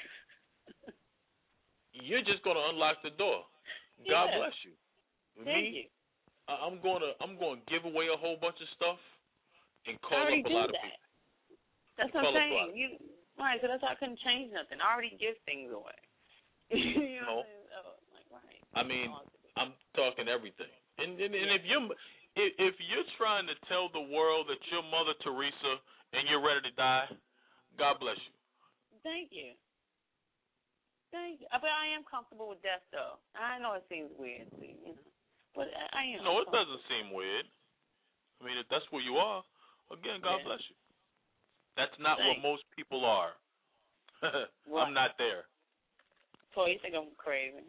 you're just going to unlock the door. God Yeah. bless you. Thank Me, you. I'm going to I'm going to give away a whole bunch of stuff and I call already up a do lot that. of people. That's what I'm saying. You right? So that's why I couldn't change nothing. I already give things away. You know. No. What I'm saying? So, like, right. I mean, I'm talking everything. And and, and if you if, if you're trying to tell the world that you're Mother Teresa and you're ready to die, God bless you. Thank you. Thank you. But I am comfortable with death, though. I know it seems weird, you know, but I am. No, it doesn't seem weird. I mean, if that's where you are, again, God Yeah. bless you. That's not Thanks. where most people are. Right. I'm not there. So you think I'm crazy?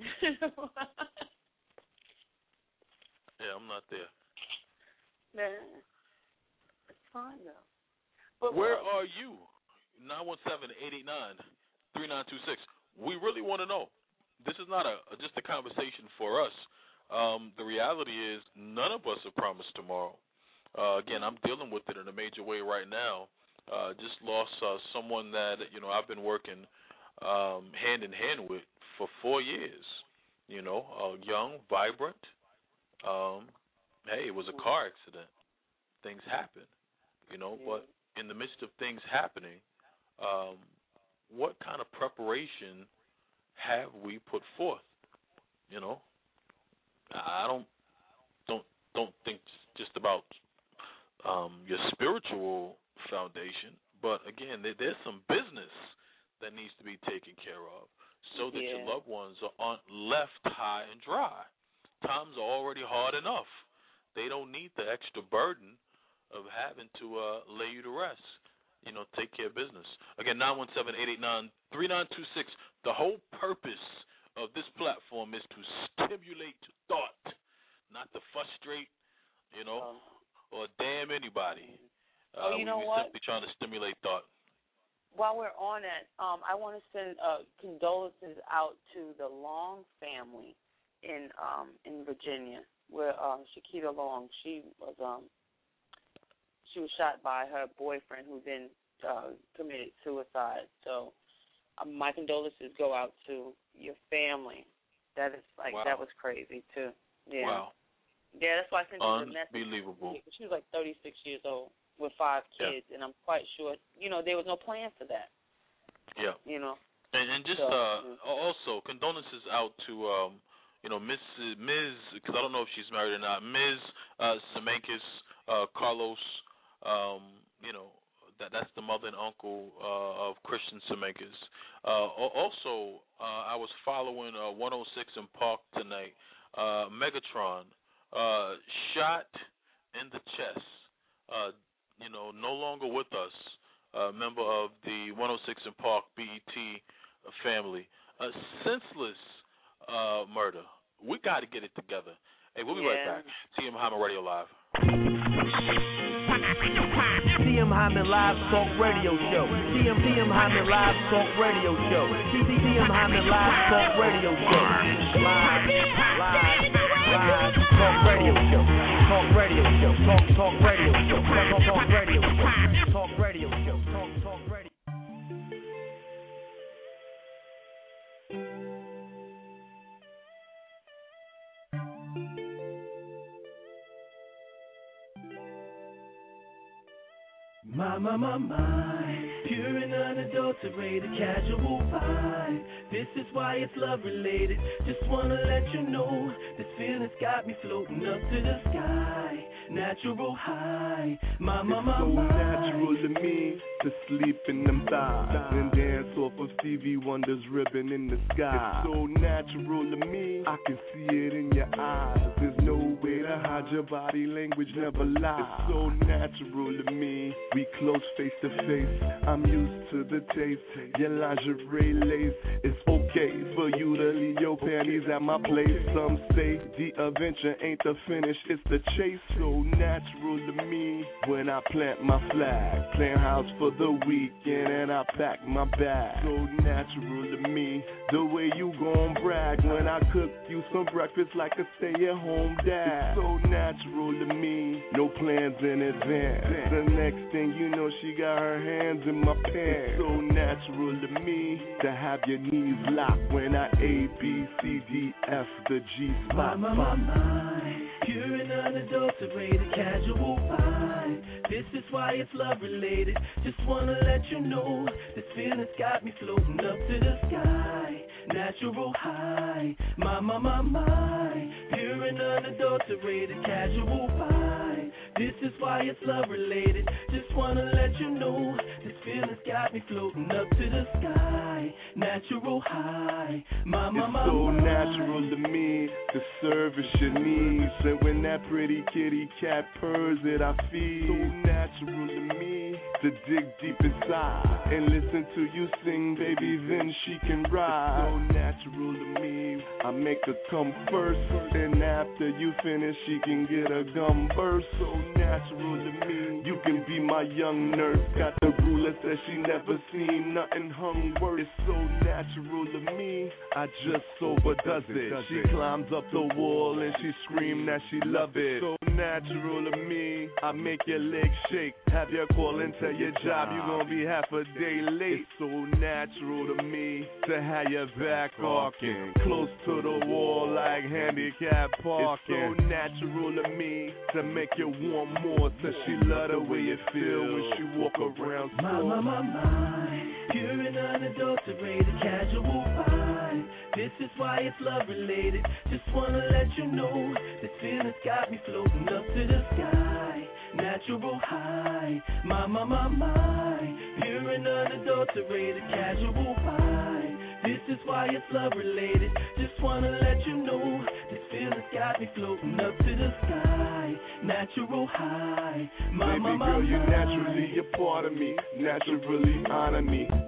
Yeah, I'm not there. Nah. It's fine, though. But Where look, are you? nine one seven, eight eight nine, three nine two six. We really want to know. This is not a just a conversation for us. Um, the reality is none of us are promised tomorrow. Uh, again, I'm dealing with it in a major way right now. Uh, just lost uh, someone that, you know, I've been working um, hand in hand with for four years. You know, uh, young, vibrant. Um, hey, it was a car accident. Things happen, you know, Yeah. but in the midst of things happening, um, what kind of preparation have we put forth? You know, I don't don't don't think just about um, your spiritual foundation, but again, there, there's some business that needs to be taken care of so that Yeah. your loved ones aren't left high and dry. Times are already hard enough. They don't need the extra burden of having to uh, lay you to rest. You know, take care of business. Again, nine one seven, eight eight nine, three nine two six. The whole purpose of this platform is to stimulate thought, not to frustrate, you know, Oh. or damn anybody. Oh, uh, you we, know we're what? simply trying to stimulate thought. While we're on it, um, I want to send uh, condolences out to the Long family in um in Virginia, where um Shakita Long, she was um she was shot by her boyfriend, who then uh, committed suicide. So um, my condolences go out to your family. That is like wow. that was crazy too. Yeah. Wow. Yeah, that's why I sent you the message. Unbelievable. She was like thirty-six years old with five kids, yeah. and I'm quite sure, you know, there was no plan for that. Yeah. You know. And, and just so, uh, yeah. also condolences out to um, you know, Miss Miz because I don't know if she's married or not. Miz Uh, Semenkis, uh, Carlos. Um, you know, that that's the mother and uncle uh, of Christian Semenkis. Uh, also, uh, I was following uh, one oh six in Park tonight. Uh, Megatron. Uh, shot in the chest, uh, you know, no longer with us, a uh, member of the one oh six in Park B E T family. A senseless uh, murder. We got to get it together. Hey, we'll be yeah. right back. T M Hyman Radio Live. T M Hyman Live Talk Radio Show. T M T M Hyman Live Talk Radio Show. T M Hyman Live Talk Radio Show. Live, live, live Talk Radio Show. Talk Radio Show. Talk Talk Radio Show. Talk Talk Radio Show. Talk Radio Show. Talk Talk Radio. My, my, my, my, pure and unadulterated, casual vibe. This is why it's love related. Just wanna let you know this feeling's got me floating up to the sky. Natural high, my, my, my, it's so my. natural to me to sleep in them thighs and dance off of Stevie Wonder's Ribbon in the Sky. It's so natural to me, I can see it in your eyes. There's no way to hide your body language, never lie. It's so natural to me. We close face to face, I'm used to the taste. Your lingerie lace, it's okay for you to leave your panties at my place. Some say the adventure ain't the finish, it's the chase. So natural to me when I plant my flag, plan house for the weekend and I pack my bag. So natural to me the way you gon' brag when I cook you some breakfast like a stay-at-home dad. It's so natural to me, no plans in advance. The next thing you know, she got her hands in my pants. It's so natural to me to have your knees locked when I A, B, C, D, F, the G spot. My, my, my, my, pure and unadulterated, casual vibe. This is why it's love related. Just wanna let you know this feeling's got me floating up to the sky. Natural high, my, my, my, my, pure and unadulterated, casual vibe. This is why it's love related. Just wanna let you know this feeling's got me floating up to the sky. Natural high, my, my, my, it's so my. natural to me to service your needs. And when that pretty kitty cat purrs it, I feel so natural to me to dig deep inside and listen to you sing, baby, then she can ride. So natural to me, I make her come first, and after you finish, she can get a gum burst. So natural to me, you can be my young nurse. Got the ruler, says she never seen nothing hung worse. It's so natural to me, I just overdoes it. She climbs up the wall and she scream that she love it. So natural to me, I make your legs shake, have your call and tell your job you gonna be half a day late. It's so natural to me to have your back arcing, close to the wall like handicap parking. It's so natural to me to make you want more, so she love the way you feel when she walk around. My, my, my, my, pure and unadulterated, casual vibe. This is why it's love related. Just wanna let you know this feeling's got me floating up to the sky. Natural high, my, my, my, my, pure and unadulterated, casual vibe. This is why it's love related. Just wanna let you know this feeling's got me floating up to the sky. Natural high, my, baby my, my, girl, you my. naturally a part of me. Naturally honor me.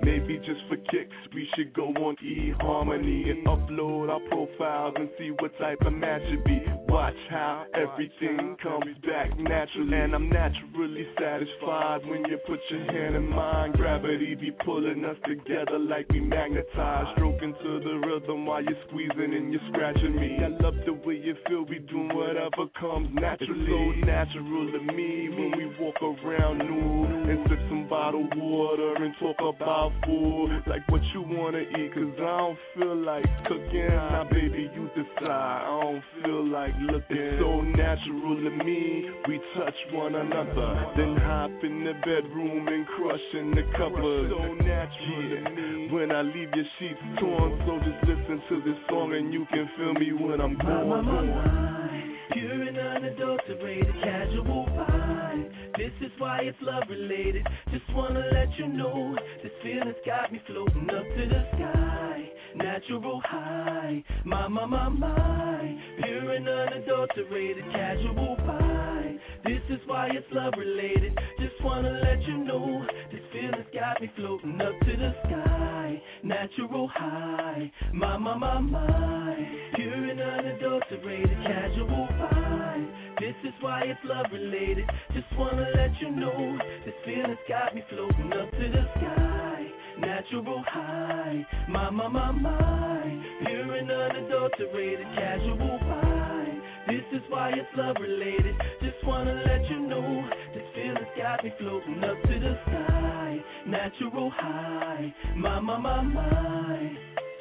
Maybe just for kicks, we should go on eHarmony and upload our profiles and see what type of match it be. Watch how everything comes back naturally, and I'm naturally satisfied when you put your hand in mine. Gravity be pulling us together like we magnetized, stroking to the rhythm while you're squeezing and you're scratching me. I love the way you feel, we doing whatever comes naturally. It's so natural to me when we walk around nude and sip some bottled water and talk about food, like what you wanna eat, cause I don't feel like cooking. Now baby, you decide, I don't feel like looking. It's so natural to me, we touch one another, then hop in the bedroom and crush in the covers. So natural yeah. to me, when I leave your sheets torn, so just listen to this song and you can feel me when I'm gone. My, my, my, my. Pure and unadulterated, casual vibe. This is why it's love related. Just wanna let you know, this feeling's got me floating up to the sky. Natural high, my, my, my, my. Pure and unadulterated, casual vibe. This is why it's love related. Just wanna let you know, this feeling's got me floating up to the sky. Natural high, my, my, my, my. Pure and unadulterated, casual vibe. This is why it's love related. Just wanna let you know, this feeling's got me floating up to the sky. Natural high, my, my, my, my. Pure and unadulterated, casual vibe. This is why it's love related. Just wanna let you know, this feeling's got me floating up to the sky. Natural high, my, my, my, my.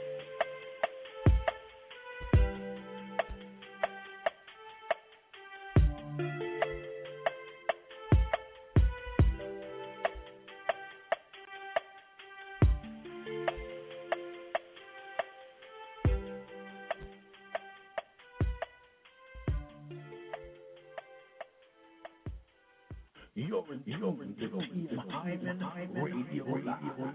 You're in, you're in, you're in, Hyman Radio Live.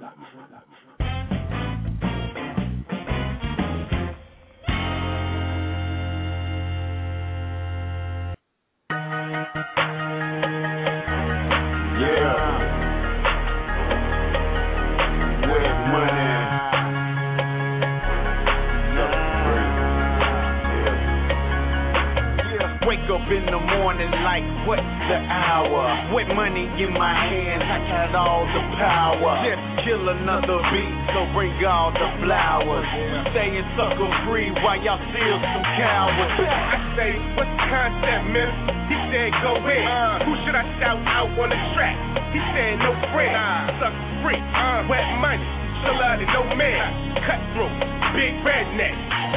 In the morning, like what's the hour? With money in my hands, I got all the power. Just kill another beat, so bring all the flowers. Staying sucker free while y'all steal some cowards. I say, what's the concept, man? He said, go ahead. Uh, Who should I shout out on the track? He said, no friend. Nah. Sucker free, uh, wet money, Shalada, no man. Cutthroat, big redneck,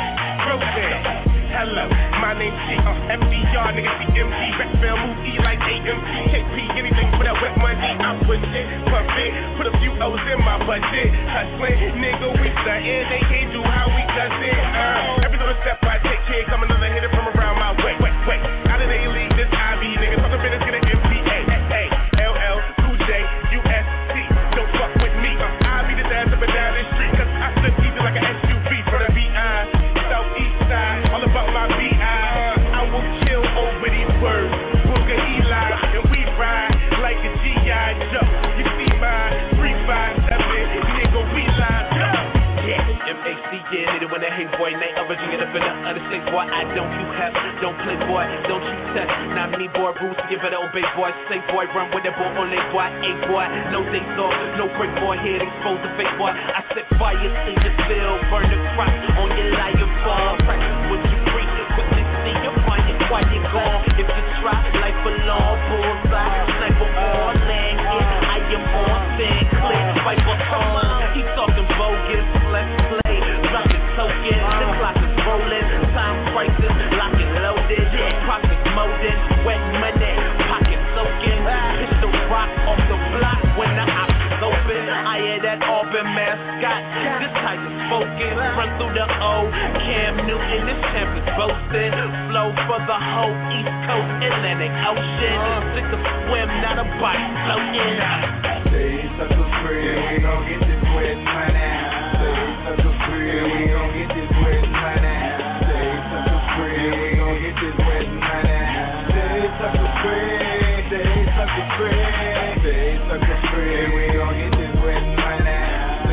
Roseanne. Hello, my name's G, uh, F D R, nigga, C M G, Rexville, move E like A M G, K P, anything for that wet money, I push it, pump it, put a few O's in my budget, hustling, nigga, we stuntin', they can't do how we does it, uh, every little step I take, here come another hitter from around my way, wait, wait, out of the league, this I B, nigga, talk a business, get an M P A, A, L L, two J, U S T, don't fuck with me, uh, I be the dance up and down this street, cause I slip easy like an S U V, for the V I, Southeast side, all about my B I, I will chill over these words, Booker Eli, and we ride like a G I Joe, you see my three five seven, nigga, we line up, yeah, M A C, yeah, nigga, when that hate boy, night averaging it up in the other states, boy, I don't you have, don't play, boy, don't you test, not me, boy, Bruce, you better obey, boy, safe, boy, run with that boy, on that boy, A, boy, no days off, no break, boy, head exposed to fake, boy, I set fire in the field, burn the crops on your lion fall, practice what you preach, quickly see your find it while you're gone, if you try, life alone, bullseye, sniper on land, yeah, I am on stand, clear, fight for home, he talking bogus, let's play, drop the token, the clock is rolling, time crisis, lock it loaded, profits molded, wet money, pocket soaking, pistol rock off the block when the ops is open, I hear that Auburn mascot, this type is spoken, run through the O, Cam Newton, this champ is boasting, flow for the whole East Coast, Atlantic Ocean, sick of swim, not a body floating. Stay sucker free, we gon' get this wet money. Stay sucker free, we gon' get this wet money. Stay sucker free, we gon' get this wet money. Stay sucker free, stay sucker free, stay sucker free, we gon' get this wet money.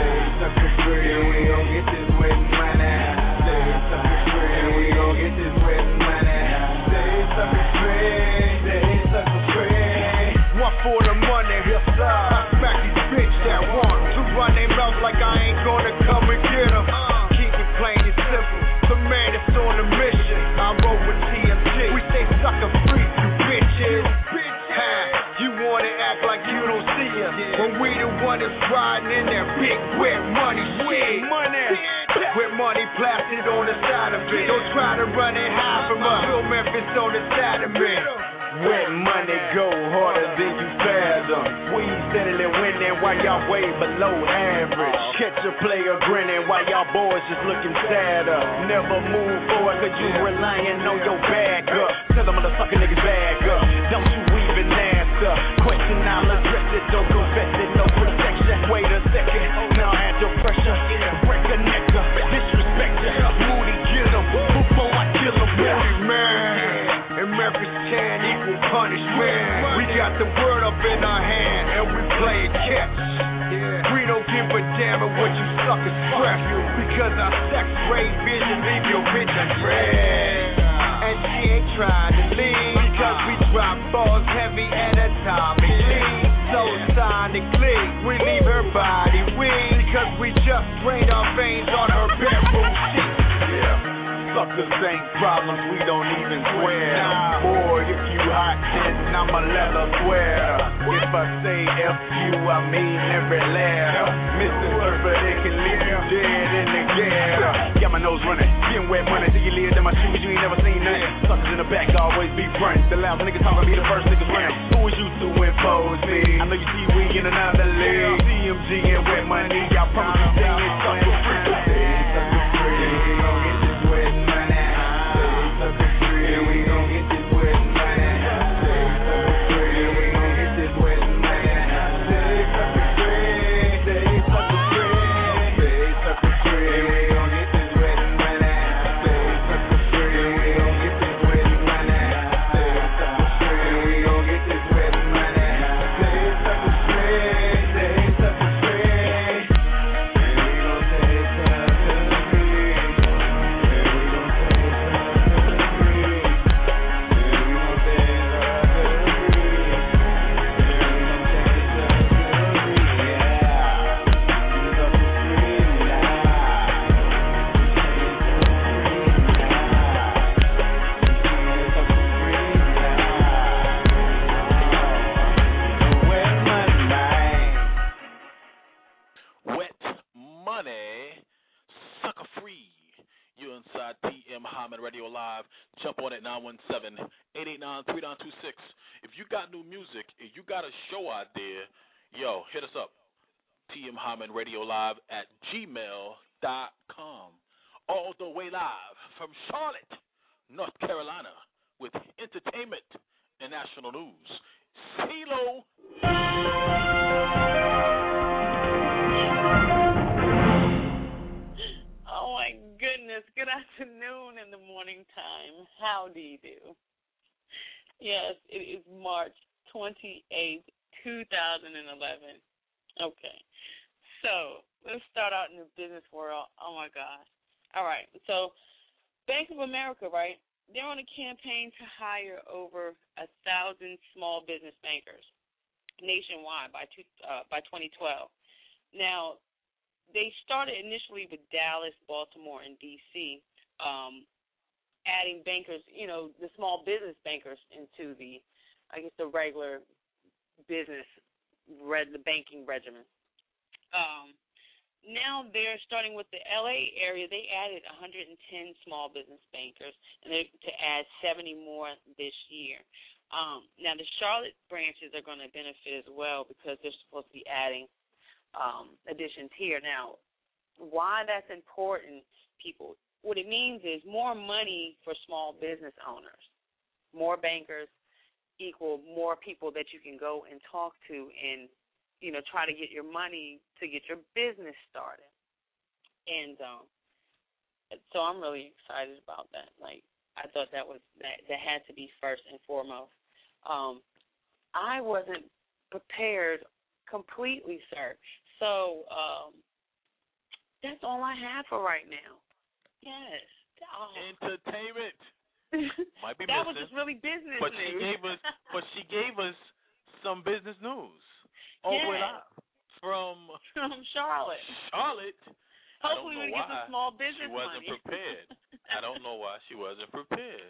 big wet money shit. Money. With money plastered on the side of it. Don't try to run it high from us. Real Memphis on the side of me. Wet money go harder than you fathom. We steadily winning while y'all way below average. Catch a player grinning while y'all boys just looking sadder. Never move forward cause you relying on your back up. Tell them motherfucking niggas back up. Don't you even answer. Question I'll address it. Don't confess it. No protection. Wait a second. Now add your pressure. Break a neck up. Disrespect ya. Moody get him. Before I kill him. Moody man. And Memphis can equal punishment. We got the word up in our hand and we play it catch. We don't give a damn at what you suckers stress. Because our sex rate vision leave your bitch undressed. And she ain't trying to leave. Because we drop balls heavy and atomically. So sonically, we leave her body weak. Because we just drained our veins on her bedroom sheet. Yeah. Suckers ain't problems, we don't even swear. Nah. Boy, if you hot, then I'ma let her swear. If I say F you, I mean every letter. Mister Surfer, they can leave you dead in the ghetto. Got my nose running, getting wet money till you live in my shoes, you ain't never seen nothing. Suckers in the back always be friends. The loud niggas talking, be the first niggas running. Who is you to impose me? I know you see we in another league. C M G and wet money, y'all promise you stay in sucker free. Sucker free. Radio Live at gmail dot com. All the way live from Charlotte, North Carolina, with entertainment and national news. CeeLo. Oh my goodness. Good afternoon in the morning time. How do you do? Yes, it is March twenty-eighth, two thousand eleven. Okay. So, let's start out in the business world. Oh, my gosh. All right. So, Bank of America, right, they're on a campaign to hire over one thousand small business bankers nationwide by two, uh, by twenty twelve. Now, they started initially with Dallas, Baltimore, and D C, um, adding bankers, you know, the small business bankers into the, I guess, the regular business, the banking regimen. Um, now they're starting with the L A area. They added one hundred ten small business bankers, and they're to add seventy more this year. Um, now the Charlotte branches are going to benefit as well because they're supposed to be adding um, additions here. Now, why that's important, people? What it means is more money for small business owners, more bankers equal more people that you can go and talk to and, you know, try to get your money to get your business started. And um, so I'm really excited about that. Like, I thought that was that, that had to be first and foremost. Um, I wasn't prepared completely, sir. So um, that's all I have for right now. Yes. Oh. Entertainment. Might be that missing, was just really business but news. she gave us, but she gave us some business news. All the way live from from Charlotte. Charlotte. Hopefully we get some small business she wasn't money. prepared. I don't know why she wasn't prepared.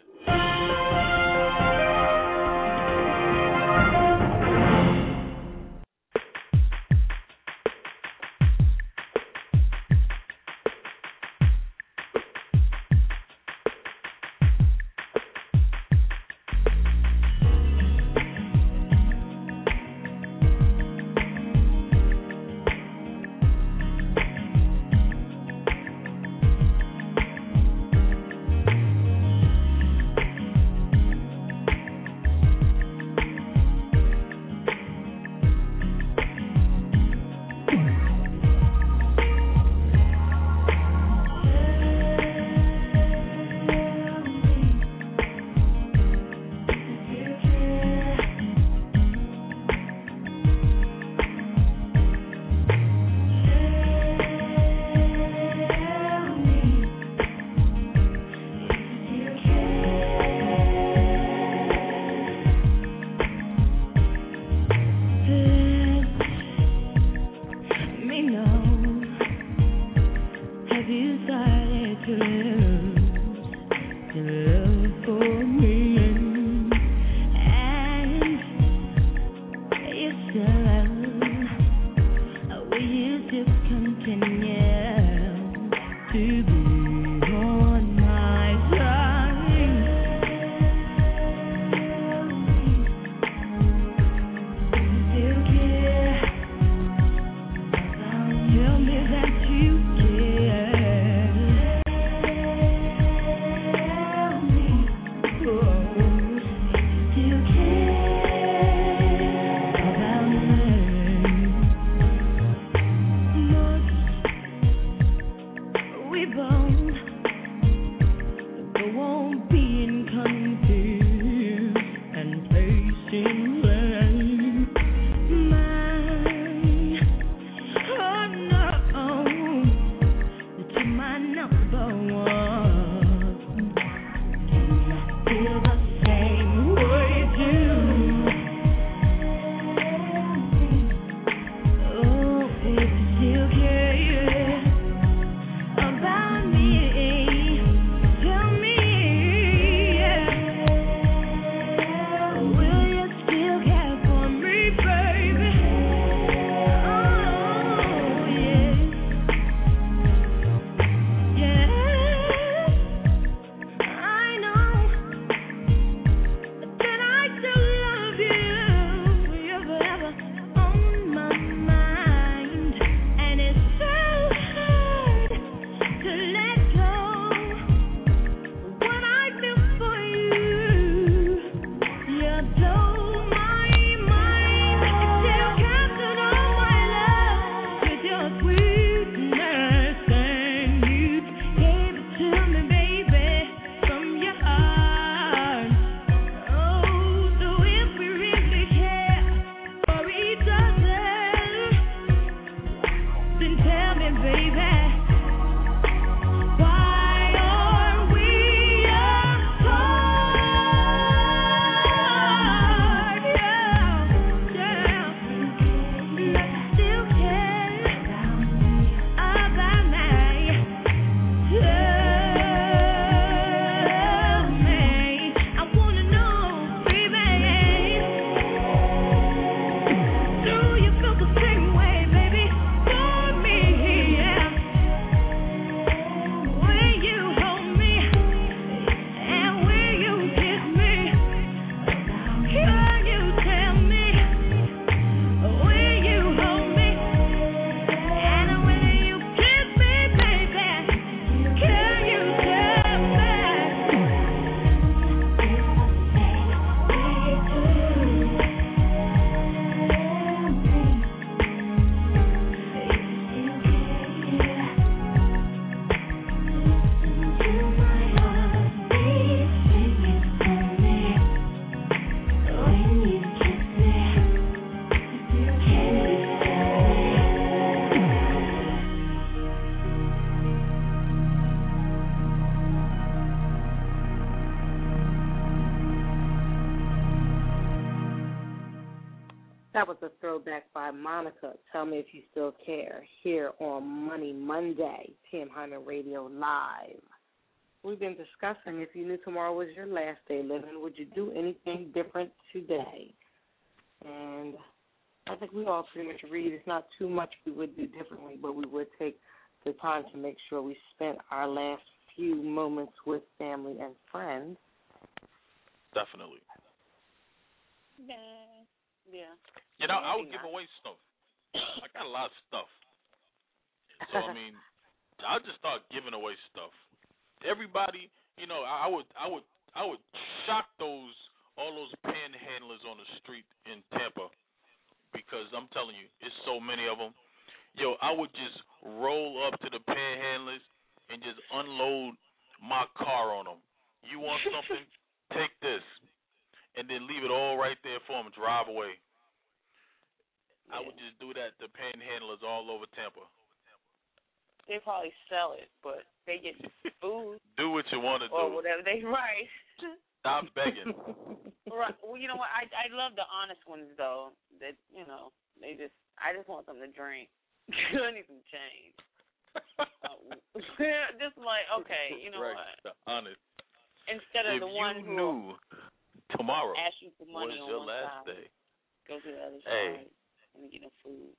That was a throwback by Monica. Tell me if you still care. Here on Money Monday, T M Hyman Radio Live. We've been discussing if you knew tomorrow was your last day living, would you do anything different today? And I think we all pretty much agreed it's not too much we would do differently, but we would take the time to make sure we spent our last few moments with family and friends. Definitely. Yeah. Yeah. You know, I would give away stuff. I got a lot of stuff. So, I mean, I'll just start giving away stuff. Everybody, you know, I would I would I would shock those all those panhandlers on the street in Tampa, because I'm telling you, it's so many of them. Yo, I would just roll up to the panhandlers and just unload my car on them. You want something? Take this. And then leave it all right there for them. Drive away. Yeah. I would just do that to panhandlers all over Tampa. They probably sell it, but they get food. Do what you want to or do. Or whatever they right. Stop begging. Right. Well, you know what? I I love the honest ones though. That you know they just I just want them to drink. I need some change. uh, just like okay, you know right. what? The honest. Instead of if the one you who knew tomorrow ask you for money was on your one last side, day, go to the other hey. side and get them food.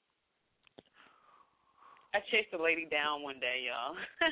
I chased a lady down one day, y'all.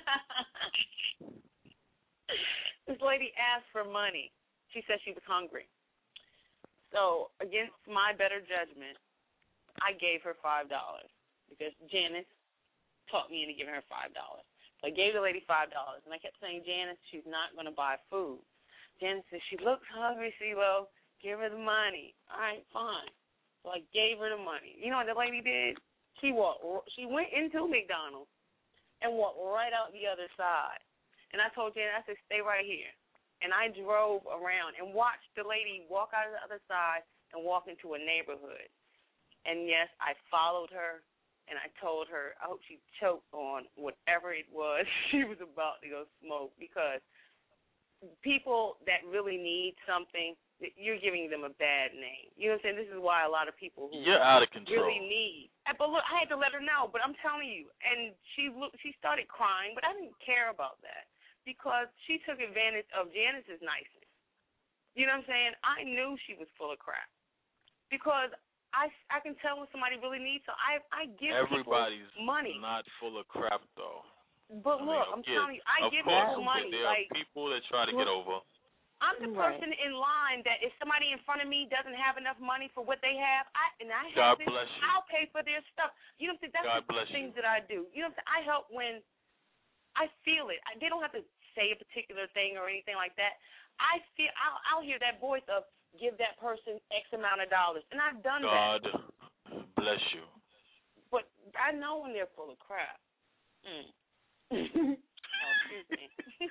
This lady asked for money. She said she was hungry. So, against my better judgment, I gave her five dollars because Janice taught me into giving her five dollars. So I gave the lady five dollars, and I kept saying, Janice, she's not going to buy food. Janice said, she looks hungry, CeeLo. Give her the money. All right, fine. So I gave her the money. You know what the lady did? She walked. She went into McDonald's and walked right out the other side. And I told Jen, I said, stay right here. And I drove around and watched the lady walk out of the other side and walk into a neighborhood. And, yes, I followed her, and I told her I hope she choked on whatever it was she was about to go smoke, because people that really need something, you're giving them a bad name. You know what I'm saying? This is why a lot of people who You're out of control. really need. But look, I had to let her know. But I'm telling you, and she looked, she started crying, but I didn't care about that because she took advantage of Janice's niceness. You know what I'm saying? I knew she was full of crap because I, I can tell when somebody really needs. So I I give Everybody's people money. Not full of crap though. But I look, mean, I'm telling you, I of give course, people money. There like are people that try to get over. I'm the Right. person in line that if somebody in front of me doesn't have enough money for what they have, I and I God have this, bless you. I'll pay for their stuff. You know what I'm saying? That's God the bless things you. that I do. You know what I'm saying? I help when I feel it. I, they don't have to say a particular thing or anything like that. I feel I'll, I'll hear that voice of give that person X amount of dollars, and I've done God that. God bless you. But I know when they're full of crap. Mm. Oh, excuse me.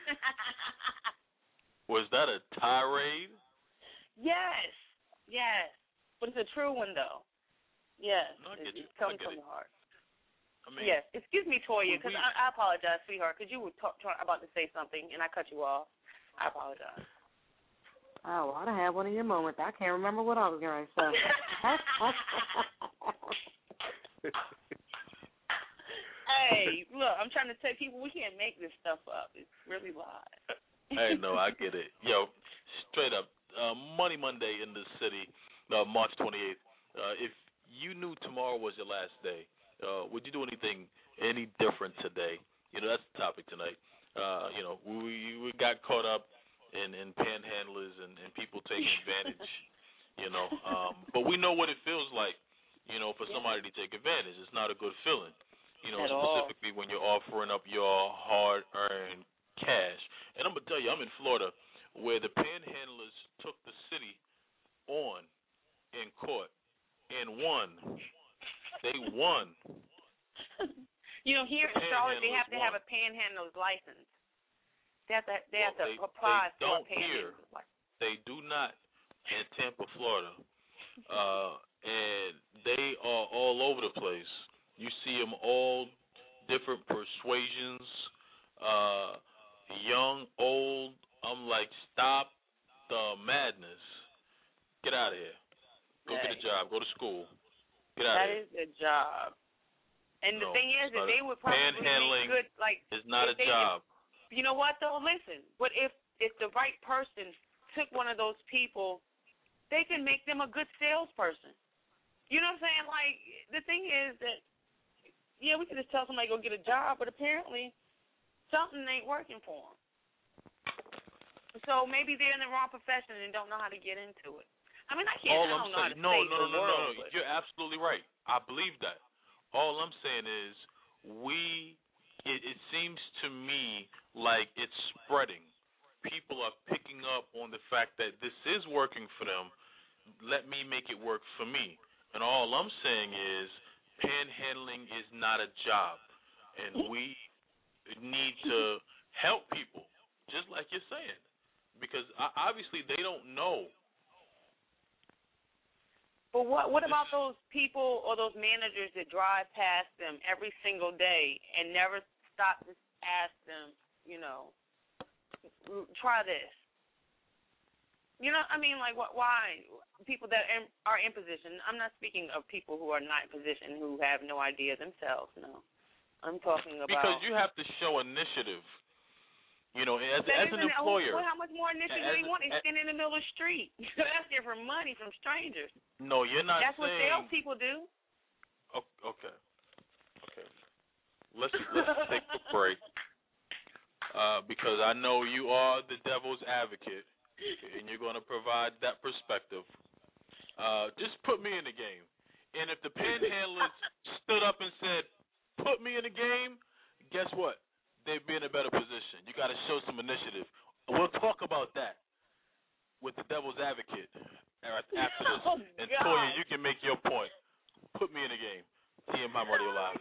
Was that a tirade? Yes, yes. But it's a true one, though. Yes, No, I it, get you. it comes I get from it. the heart. I mean, Yes, excuse me, Toya, because we- I, I apologize, sweetheart, because you were talk, talk, about to say something, and I cut you off. I apologize. Oh, well, I done had one of your moments. I can't remember what I was going to say. Hey, look, I'm trying to tell people we can't make this stuff up. It's really live. Hey, no, I get it. Yo, straight up, uh, Money Monday in the city, uh, March twenty-eighth. Uh, if you knew tomorrow was your last day, uh, would you do anything any different today? You know, that's the topic tonight. Uh, you know, we we got caught up in, in panhandlers and, and people taking advantage, you know. Um, but we know what it feels like, you know, for somebody to take advantage. It's not a good feeling, you know, At specifically all. When you're offering up your hard-earned cash. And I'm going to tell you, I'm in Florida where the panhandlers took the city on in court and won. They won. You know, here in Charlotte, they have to won. have a panhandler's license. They have to, they have well, to they, apply they for a don't here. panhandler's license. They do not in Tampa, Florida. Uh, and they are all over the place. You see them all different persuasions, uh, young, old. I'm like, stop the madness. Get out of here. Go Hey. get a job. Go to school. Get out that of is a job. And no, the thing is that a, they would probably panhandling be good. Like, is not a they, job. You know what though? Listen, but if if the right person took one of those people, they can make them a good salesperson. You know what I'm saying? Like, the thing is that, yeah, we can just tell somebody to go get a job, but apparently something ain't working for them. So maybe they're in the wrong profession and don't know how to get into it. I mean, I can't. All I I'm don't know saying, how to no, save no, no, the no, world, no, but. You're absolutely right. I believe that. All I'm saying is, we. It, it seems to me like it's spreading. People are picking up on the fact that this is working for them. Let me make it work for me. And all I'm saying is, panhandling is not a job, and we need to help people, just like you're saying, because obviously they don't know. But what what about those people or those managers that drive past them every single day and never stop to ask them, you know, try this? You know, I mean, like, what? Why people that are in position? I'm not speaking of people who are not in position who have no idea themselves. No, I'm talking about because you have to show initiative. You know, as, as an an, employer. Well, how much more initiative do they want? They stand in the middle of the street. They're asking for money from strangers. No, you're not. That's saying, what salespeople do. Okay. Okay. Let's let's take a break. Uh, because I know you are the devil's advocate, and you're going to provide that perspective. Uh, just put me in the game. And if the panhandlers stood up and said, put me in the game, guess what? They'd be in a better position. You got to show some initiative. We'll talk about that with the devil's advocate after this. Oh, and God. Toya, you can make your point. Put me in the game. T M Hype Radio Live.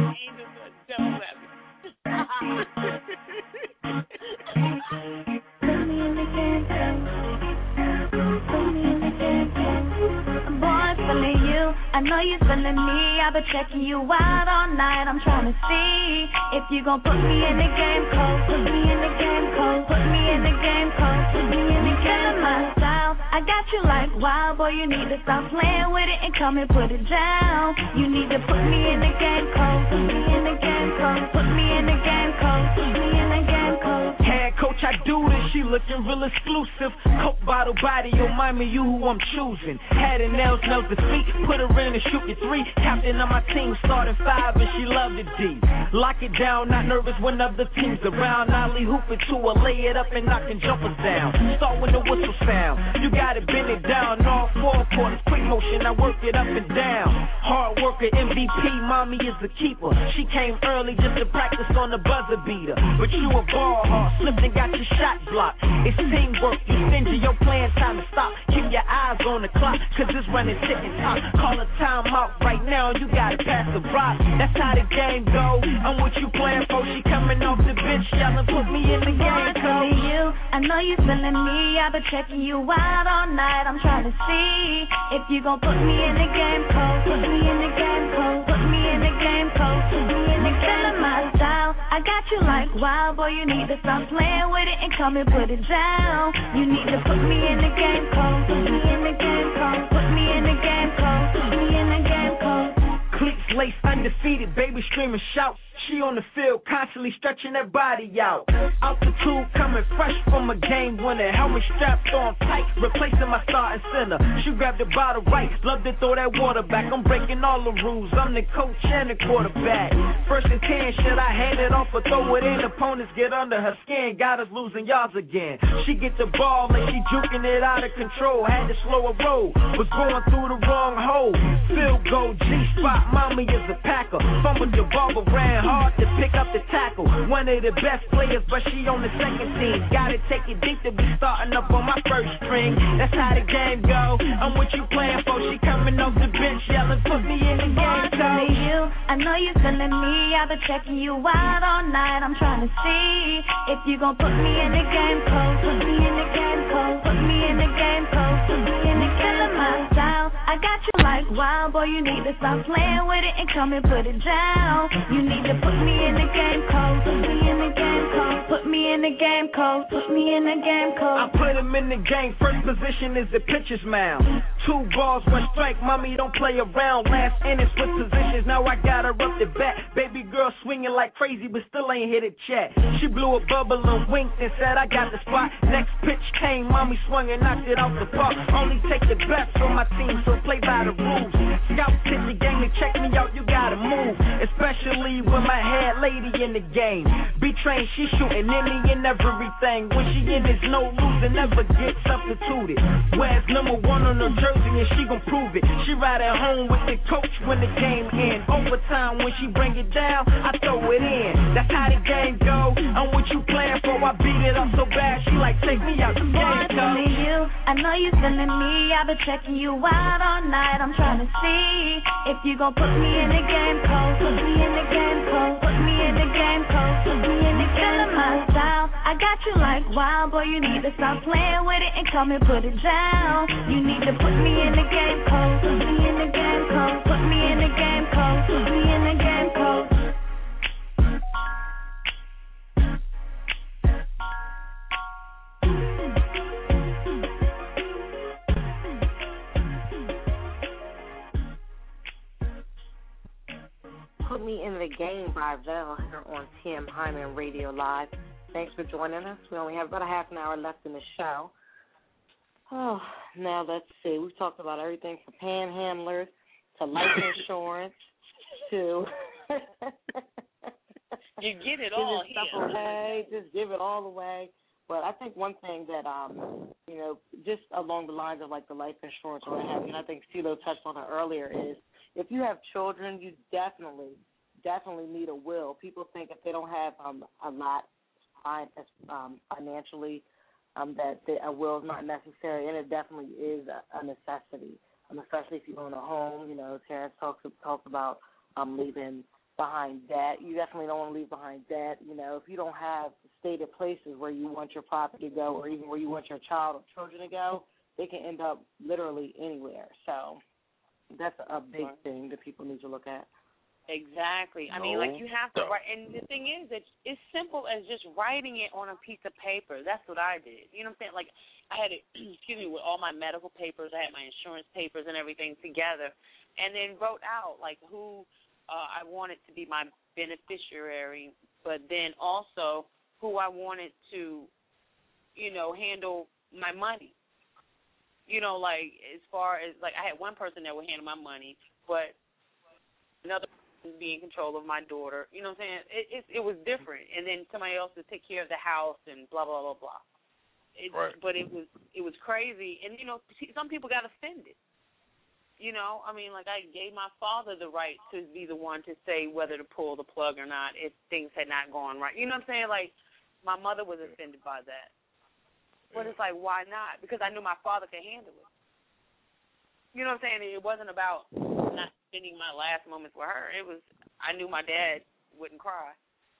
I know you feeling me. I've been checking you out all night. I'm trying to see if you gon' put me in the game code. Put me in the game code. Put me in the game code. Put me in the game my style. I got you like wild boy. You need to stop playing with it and come and put it down. You need to put me in the game code. Put me in the game code. Put me in the game code. Put me in the game code. Head coach, I do this. She looking real exclusive. Coke bottle body, remind me you who I'm choosing. Had her nails, nails the feet. Put her in and shoot your three. Captain of my team, starting five, and she loved the D. Lock it down, not nervous when other teams around. Nolly hooping to her, lay it up and knocking jumpers down. Start when the whistle sound. You gotta bend it down. All four quarters, quick motion, I work it up and down. Hard worker, M V P, mommy is the keeper. She came early just to practice on the buzzer beater. But you a ball hard, slipped and got your shot blocked. It's teamwork, you stingy, your plan time to stop. Keep your eyes on the clock, cause it's running ticking top. Call a timeout right now, you gotta pass the rock. That's how the game go. I'm what you playing for. She coming off the bench, yelling, put me in the game, coach. You, I know you feeling me. I've been checking you out all night. I'm trying to see if you gon' put me in the game code. Put me in the game code. Put me in the game code. Put me in the game my style. I got you like wild boy. You need to stop playing with it and come and put it down. You need to put me in the game code. Put me in the game code. Put me in the game code. Put me in the game code. Cleats lace undefeated, baby screaming shout. She on the field, constantly stretching her body out. Altitude coming fresh from a game winner. Helmet strapped on tight, replacing my starting center. She grabbed the bottle right, love to throw that water back. I'm breaking all the rules, I'm the coach and the quarterback. First and ten, should I hand it off or throw it in? Opponents get under her skin, got us losing yards again. She get the ball and she juking it out of control. Had to slow her roll, was going through the wrong hole. Field goal, G-spot, mommy is a packer. Fumbled the ball but ran hard to pick up the tackle. One of the best players, but she on the second team. Gotta take it deep to be starting up on my first string. That's how the game go. I'm what you playing for. She coming off the bench, yelling, put me in the game, coach. You, I know you feeling me. I've been checking you out all night. I'm trying to see if you gon' put me in the game code. Put me in the game code. Put me in the game code. Put me in the game my style. I got you like wild boy. boy, you need to stop playing with it and come and put it down. You need to put me in the game code, put me in the game code, put me in the game code, put me in the game code. I put him in the game, first position is the pitcher's mound. Two balls, one strike, mommy don't play around. Last inning, switch positions, now I got her up the bat. Baby girl swinging like crazy, but still ain't hit a chat. She blew a bubble and winked and said, I got the spot. Next pitch came, mommy swung and knocked it off the park. Only take the best from my team, so play by the rules. Scouts hit the game and check me out, you gotta move. Especially with my head lady in the game. Be trained, she shooting any and everything. When she in, there's no losing, never get substituted. Wears number one on her jersey and she gon' prove it. She ride at home with the coach when the game ends. Overtime when she bring it down, I throw it in. That's how the game go. I'm what you playing for. I beat it up so bad, she like take me out the game. Boy, it's only you. I know you feeling me. I've been checking you out all night. I'm trying to see if you gon' put me in the game code. Put me in the game code. Put me in the game code. Put me in the game code. My style, I got you like wild boy. You need to stop playing with it and come and put it down. You need to put me in the game code. Put me in the game code. Put me in the game code. Put me in the game code. Put Me in the Game by Vel here on T M Hyman Radio Live. Thanks for joining us. We only have about a half an hour left in the show. Oh, now let's see. We've talked about everything from panhandlers to life insurance to you get it all stuff here. Away, just give it all away. But I think one thing that um, you know, just along the lines of like the life insurance or what have you, and I think CeeLo touched on it earlier, is if you have children, you definitely, definitely need a will. People think if they don't have um, a lot um, financially, um, that they, a will is not necessary, and it definitely is a, a necessity, um, especially if you own a home. You know, Terrence talks, talks about um, leaving behind debt. You definitely don't want to leave behind debt. You know, if you don't have stated places where you want your property to go or even where you want your child or children to go, they can end up literally anywhere. So that's a big thing that people need to look at. Exactly. I mean, like you have to write, and the thing is that it's simple as just writing it on a piece of paper. That's what I did. You know what I'm saying? Like I had it, excuse me, with all my medical papers. I had my insurance papers and everything together, and then wrote out like who uh, I wanted to be my beneficiary, but then also who I wanted to, you know, handle my money. You know, like as far as like I had one person that would handle my money, but another person would be in control of my daughter. You know what I'm saying? It it, it was different, and then somebody else to take care of the house and blah blah blah blah. It, right. But it was it was crazy, and you know, some people got offended. You know, I mean, like I gave my father the right to be the one to say whether to pull the plug or not if things had not gone right. You know what I'm saying? Like my mother was offended by that. But it's like, why not? Because I knew my father could handle it. You know what I'm saying? It wasn't about not spending my last moments with her. It was, I knew my dad wouldn't cry.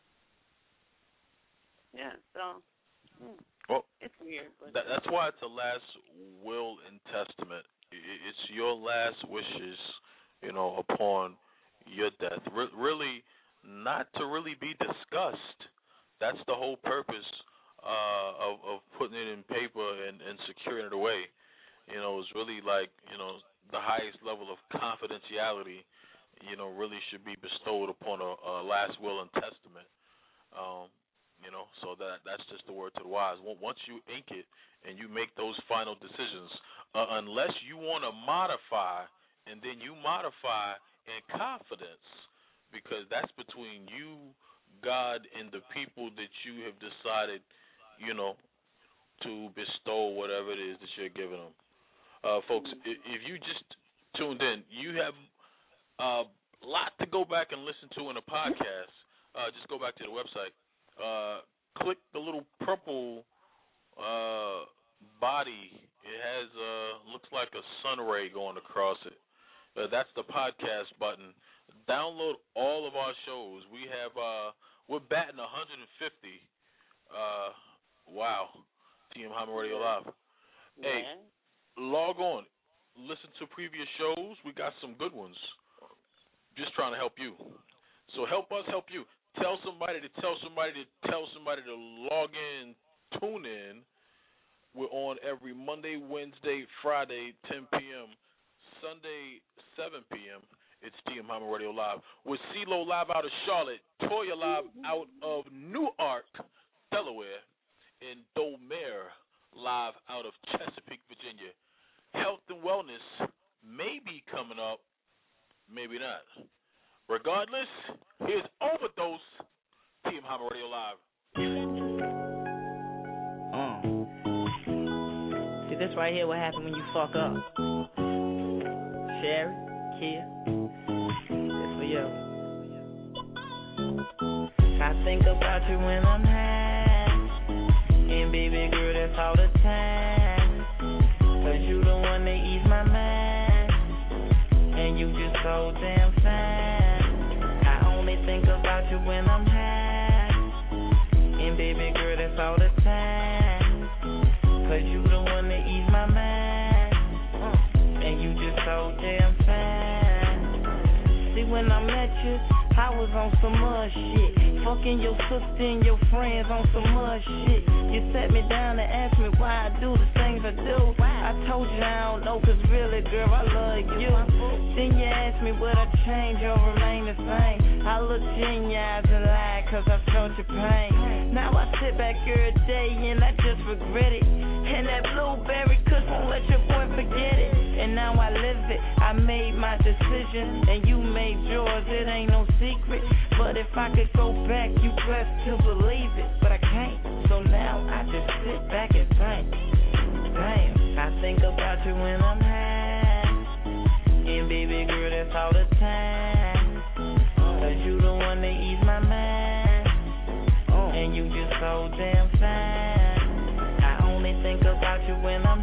Yeah, so hmm. well, it's weird. But that, that's why it's a last will and testament. It's your last wishes, you know, upon your death. Re- really, not to really be discussed. That's the whole purpose Uh, of, of putting it in paper and, and securing it away. You know, it's really like, you know, the highest level of confidentiality, you know, really should be bestowed upon a, a last will and testament. Um, you know, so that that's just the word to the wise. Once you ink it and you make those final decisions, uh, unless you want to modify, and then you modify in confidence, because that's between you, God, and the people that you have decided, you know, to bestow whatever it is that you're giving them. Uh, folks, if you just tuned in, you have a lot to go back and listen to in a podcast. Uh, just go back to the website. Uh, click the little purple uh, body. It has, uh, looks like a sun ray going across it. Uh, that's the podcast button. Download all of our shows. We have, uh, we're batting one hundred fifty. Uh, wow. T M Hyman Radio Live. Hey, log on. listen to previous shows, we got some good ones. Just trying to help you. So help us help you. Tell somebody to tell somebody to tell somebody to log in, tune in. We're on every Monday, Wednesday, Friday, ten p.m., Sunday, seven p.m. It's T M Hyman Radio Live. With CeeLo live out of Charlotte, Toya live out of Newark, Delaware, and Domare live out of Chesapeake, Virginia. Health and wellness may be coming up, maybe not. Regardless, here's Overdose, T M Hyman Radio Live. Uh. See, this right here what happened when you fuck up. Sherry, Kia, it's for you. I think about you when I'm high, and baby girl, that's all the time. Cause you the one that ease my mind, and you just so damn fine. I only think about you when I'm high, and baby girl, that's all the time. Cause you the one that ease my mind, and you just so damn fine. See, when I met you, I was on some mud shit. Fucking your sister and your friends on some mud shit. You sat me down and asked me why I do the things I do. I told you I don't know, cause really, girl, I love you. Then you asked me would I change or remain the same. I looked you in your eyes and lied, cause I felt your pain. Now I sit back every day and I just regret it. And that blueberry kush won't let your boy forget it. And now I live it. I made my decision and you made yours. It ain't no secret. But if I could go back, you best to believe it. But I can't. So now I just sit back and think. Damn, I think about you when I'm high. And baby girl, that's all the time. Cause you the one that ease my mind. And you just so damn fine. I only think about you when I'm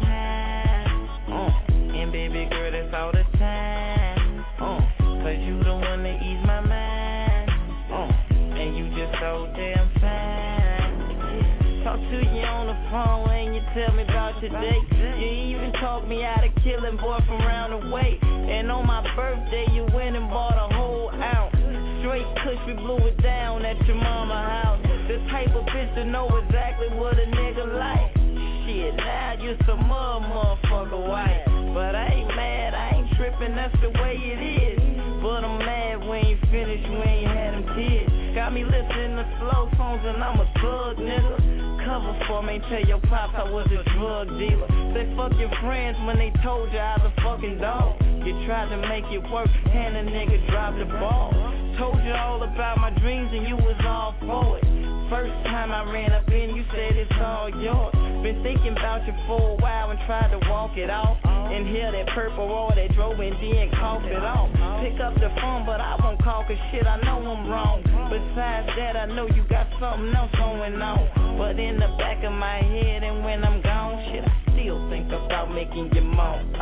high. And baby girl, that's all the time. Cause you the one that ease my mind. And you just so damn fine. Talk to you on the phone and you tell me about your day. You even talk me out of killing boy from round the way. And on my birthday you went and bought a whole ounce. Straight kush, we blew it down at your mama house. The type of bitch to know exactly what a nigga like. Shit, now you some mother motherfucker white. But I ain't mad, I ain't tripping, that's the way it is. But I'm mad we ain't finished, we ain't had them kids. Got me listening to slow songs and I'm a thug, nigga. Cover for me, tell your pops I was a drug dealer. Say fuck your friends when they told you I was a fucking dog. You tried to make it work and a nigga dropped the ball. Told you all about my dreams and you was all for it. First time I ran up in, you said it's all yours. Been thinking about you for a while and tried to walk it off. And hear that purple roar that drove in D and cough it off. Pick up the phone, but I won't call cause shit, I know I'm wrong. Besides that, I know you got something else going on. But in the back of my head and when I'm gone, shit, I still think about making you moan.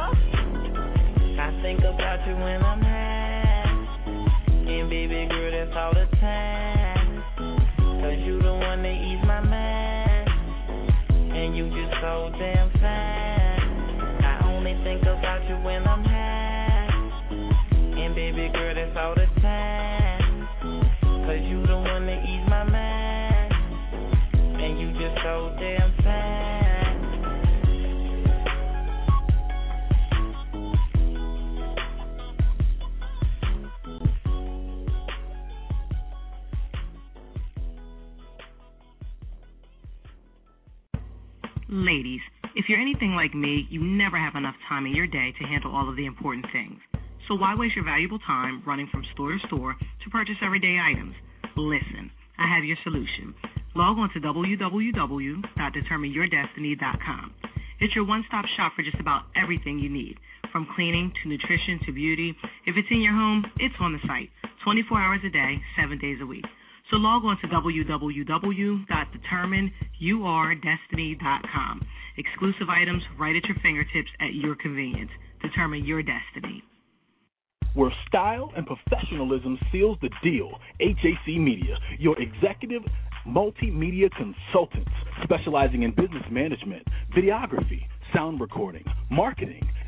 I think about you when I'm high. And baby girl, that's all the time. Cause you the one that ease my mind. And you just so damn fine. I only think about you when I'm high. And baby girl, that's all the time. Cause you the one that ease my mind. And you just so damn fine. Ladies, if you're anything like me, you never have enough time in your day to handle all of the important things. So why waste your valuable time running from store to store to purchase everyday items? Listen, I have your solution. Log on to w w w dot determine your destiny dot com. It's your one-stop shop for just about everything you need, from cleaning to nutrition to beauty. If it's in your home, it's on the site, twenty-four hours a day, seven days a week. So log on to w w w dot determine your destiny dot com. Exclusive items right at your fingertips at your convenience. Determine your destiny. Where style and professionalism seals the deal, H A C Media, your executive multimedia consultants specializing in business management, videography, sound recording, marketing,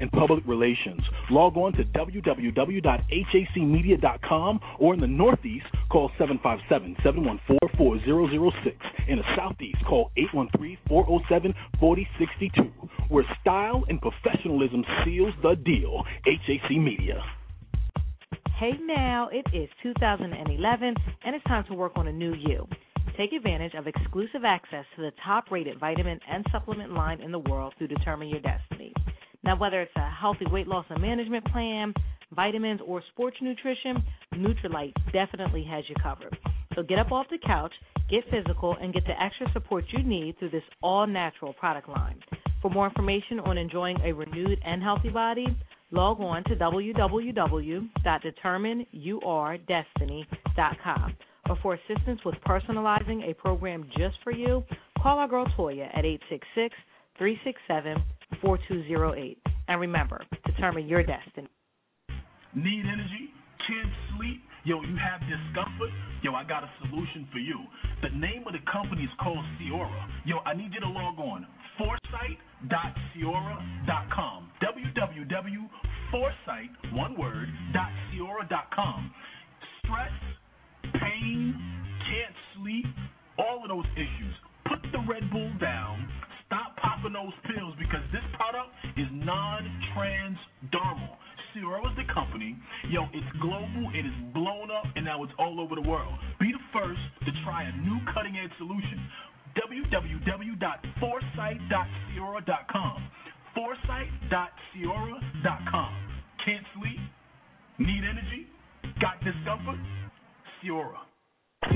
and public relations. Log on to w w w dot h a c media dot com or in the Northeast, call seven five seven, seven one four, four zero zero six. In the Southeast, call eight one three, four zero seven, four zero six two. Where style and professionalism seals the deal. H A C Media. Hey now, it is two thousand eleven, and it's time to work on a new you. Take advantage of exclusive access to the top-rated vitamin and supplement line in the world through Determine Your Destiny. Now, whether it's a healthy weight loss and management plan, vitamins, or sports nutrition, Nutrilite definitely has you covered. So get up off the couch, get physical, and get the extra support you need through this all-natural product line. For more information on enjoying a renewed and healthy body, log on to w w w dot determine your destiny dot com. Or for assistance with personalizing a program just for you, call our girl Toya at eight six six, three six seven, four two zero eight. And remember, determine your destiny. Need energy? Can't sleep? Yo, you have discomfort? Yo, I got a solution for you. The name of the company is called Ciora. Yo, I need you to log on. foresight dot ciora dot com. w w w dot foresight, one word, dot ciora dot com. Stress, pain, can't sleep, all of those issues. Put the Red Bull down. Stop popping those pills because this product is non-transdermal. Ciora is the company. Yo, it's global, it is blown up, and now it's all over the world. Be the first to try a new cutting-edge solution. w w w dot foresight dot ciora dot com. foresight dot ciora dot com. Can't sleep? Need energy? Got discomfort? Ciora. C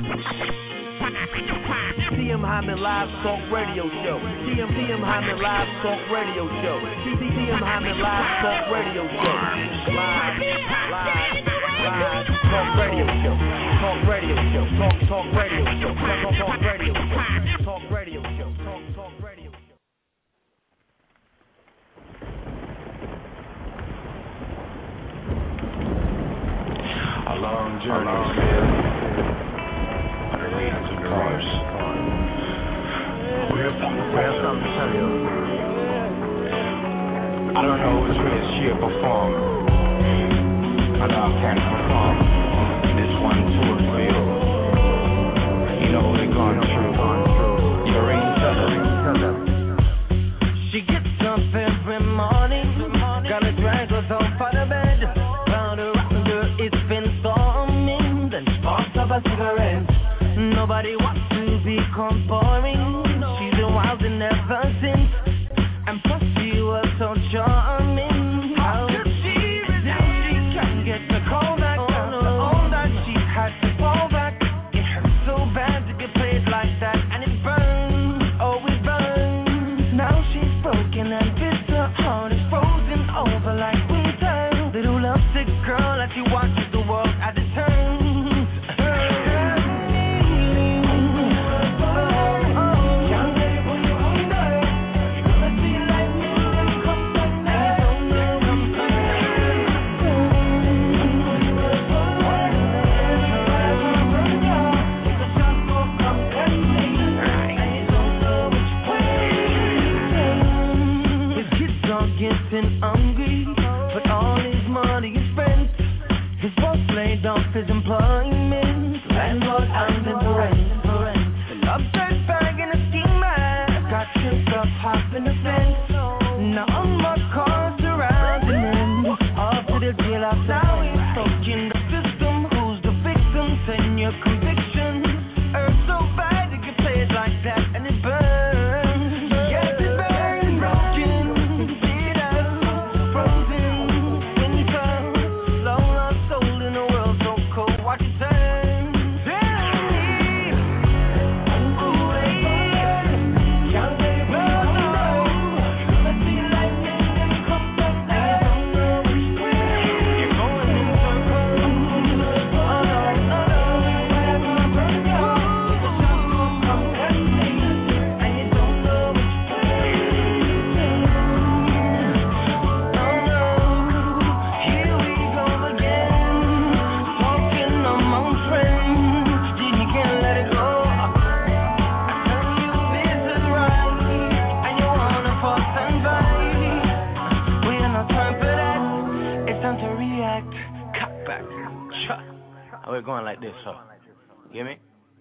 M Hyman Live Talk Radio Show. C M C M Hyman Live Talk Radio Show. C M Hyman Live Talk Radio Show. Live, live, live talk radio show. Talk radio show. Talk talk radio show. Talk talk radio show. Talk radio show. Talk talk radio show. A long journey, underneath the cars. We have something to tell you. I don't know which way she'll perform, but I can perform this one tour for you. You know we're going through. You're in trouble. She gets up every morning, gonna drag us off for the bed. Round around her, it's been storming. Then sparks up a cigarette. Nobody wants to become boring. She's been wild and ever since. And plus she was so charming. How could she resist? Now she can't get the call back. After all that she had to fall back. It hurts so bad to get played like that. And it burns, oh it burns. Now she's broken and bitter. Heart is frozen over like winter. Little lovesick girl as she watches the world as it turns. Hungry, but all his money is spent. His boss laid off his employment. Landlord and the rent. The upstairs bag and a ski mask got tripped up, hopping the fence. Now unmarked cars surrounding him. Off to the dealer, now he's stuck in the system. Who's the victim? Send your conviction. Earth so bad you can play it like that, and it burns. Yes, it burns. We're going like this, huh? Hear me?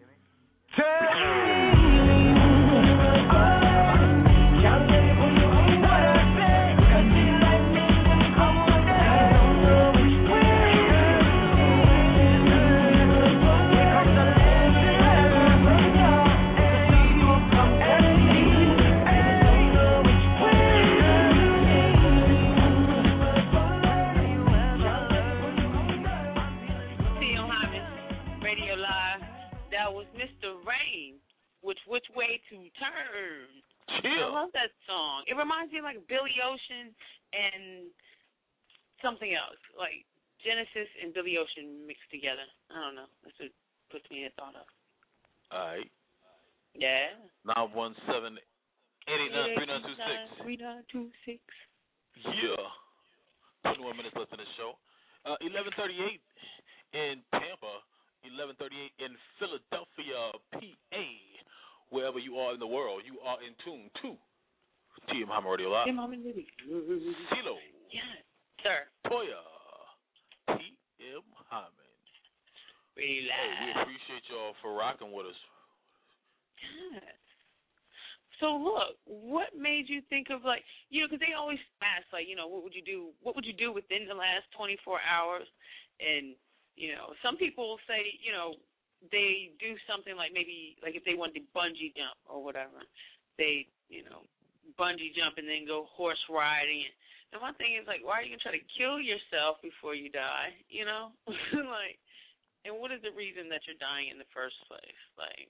Which which way to turn? Yeah. I love that song. It reminds me of like Billy Ocean and something else, like Genesis and Billy Ocean mixed together. I don't know. That's what puts me in thought of. All right. Yeah. Nine one seven eight eight nine three nine two six. Three nine two six. Yeah. Twenty-one minutes left in the show. Uh, Eleven thirty-eight in Tampa. Eleven thirty-eight in Philadelphia, P A. Wherever you are in the world, you are in tune to T M Hyman Radio Live. T M Hyman Radio. CeeLo. Yes, sir. Toya. T M Hyman. Relax. Hey, we appreciate y'all for rocking with us. Yes. So look, what made you think of like, you know, because they always ask like, you know, what would you do? What would you do within the last twenty-four hours? And you know, some people say, you know, they do something like maybe like if they want to bungee jump or whatever, they, you know, bungee jump and then go horse riding. And one thing is like, why are you gonna try to kill yourself before you die? You know, like, and what is the reason that you're dying in the first place? Like,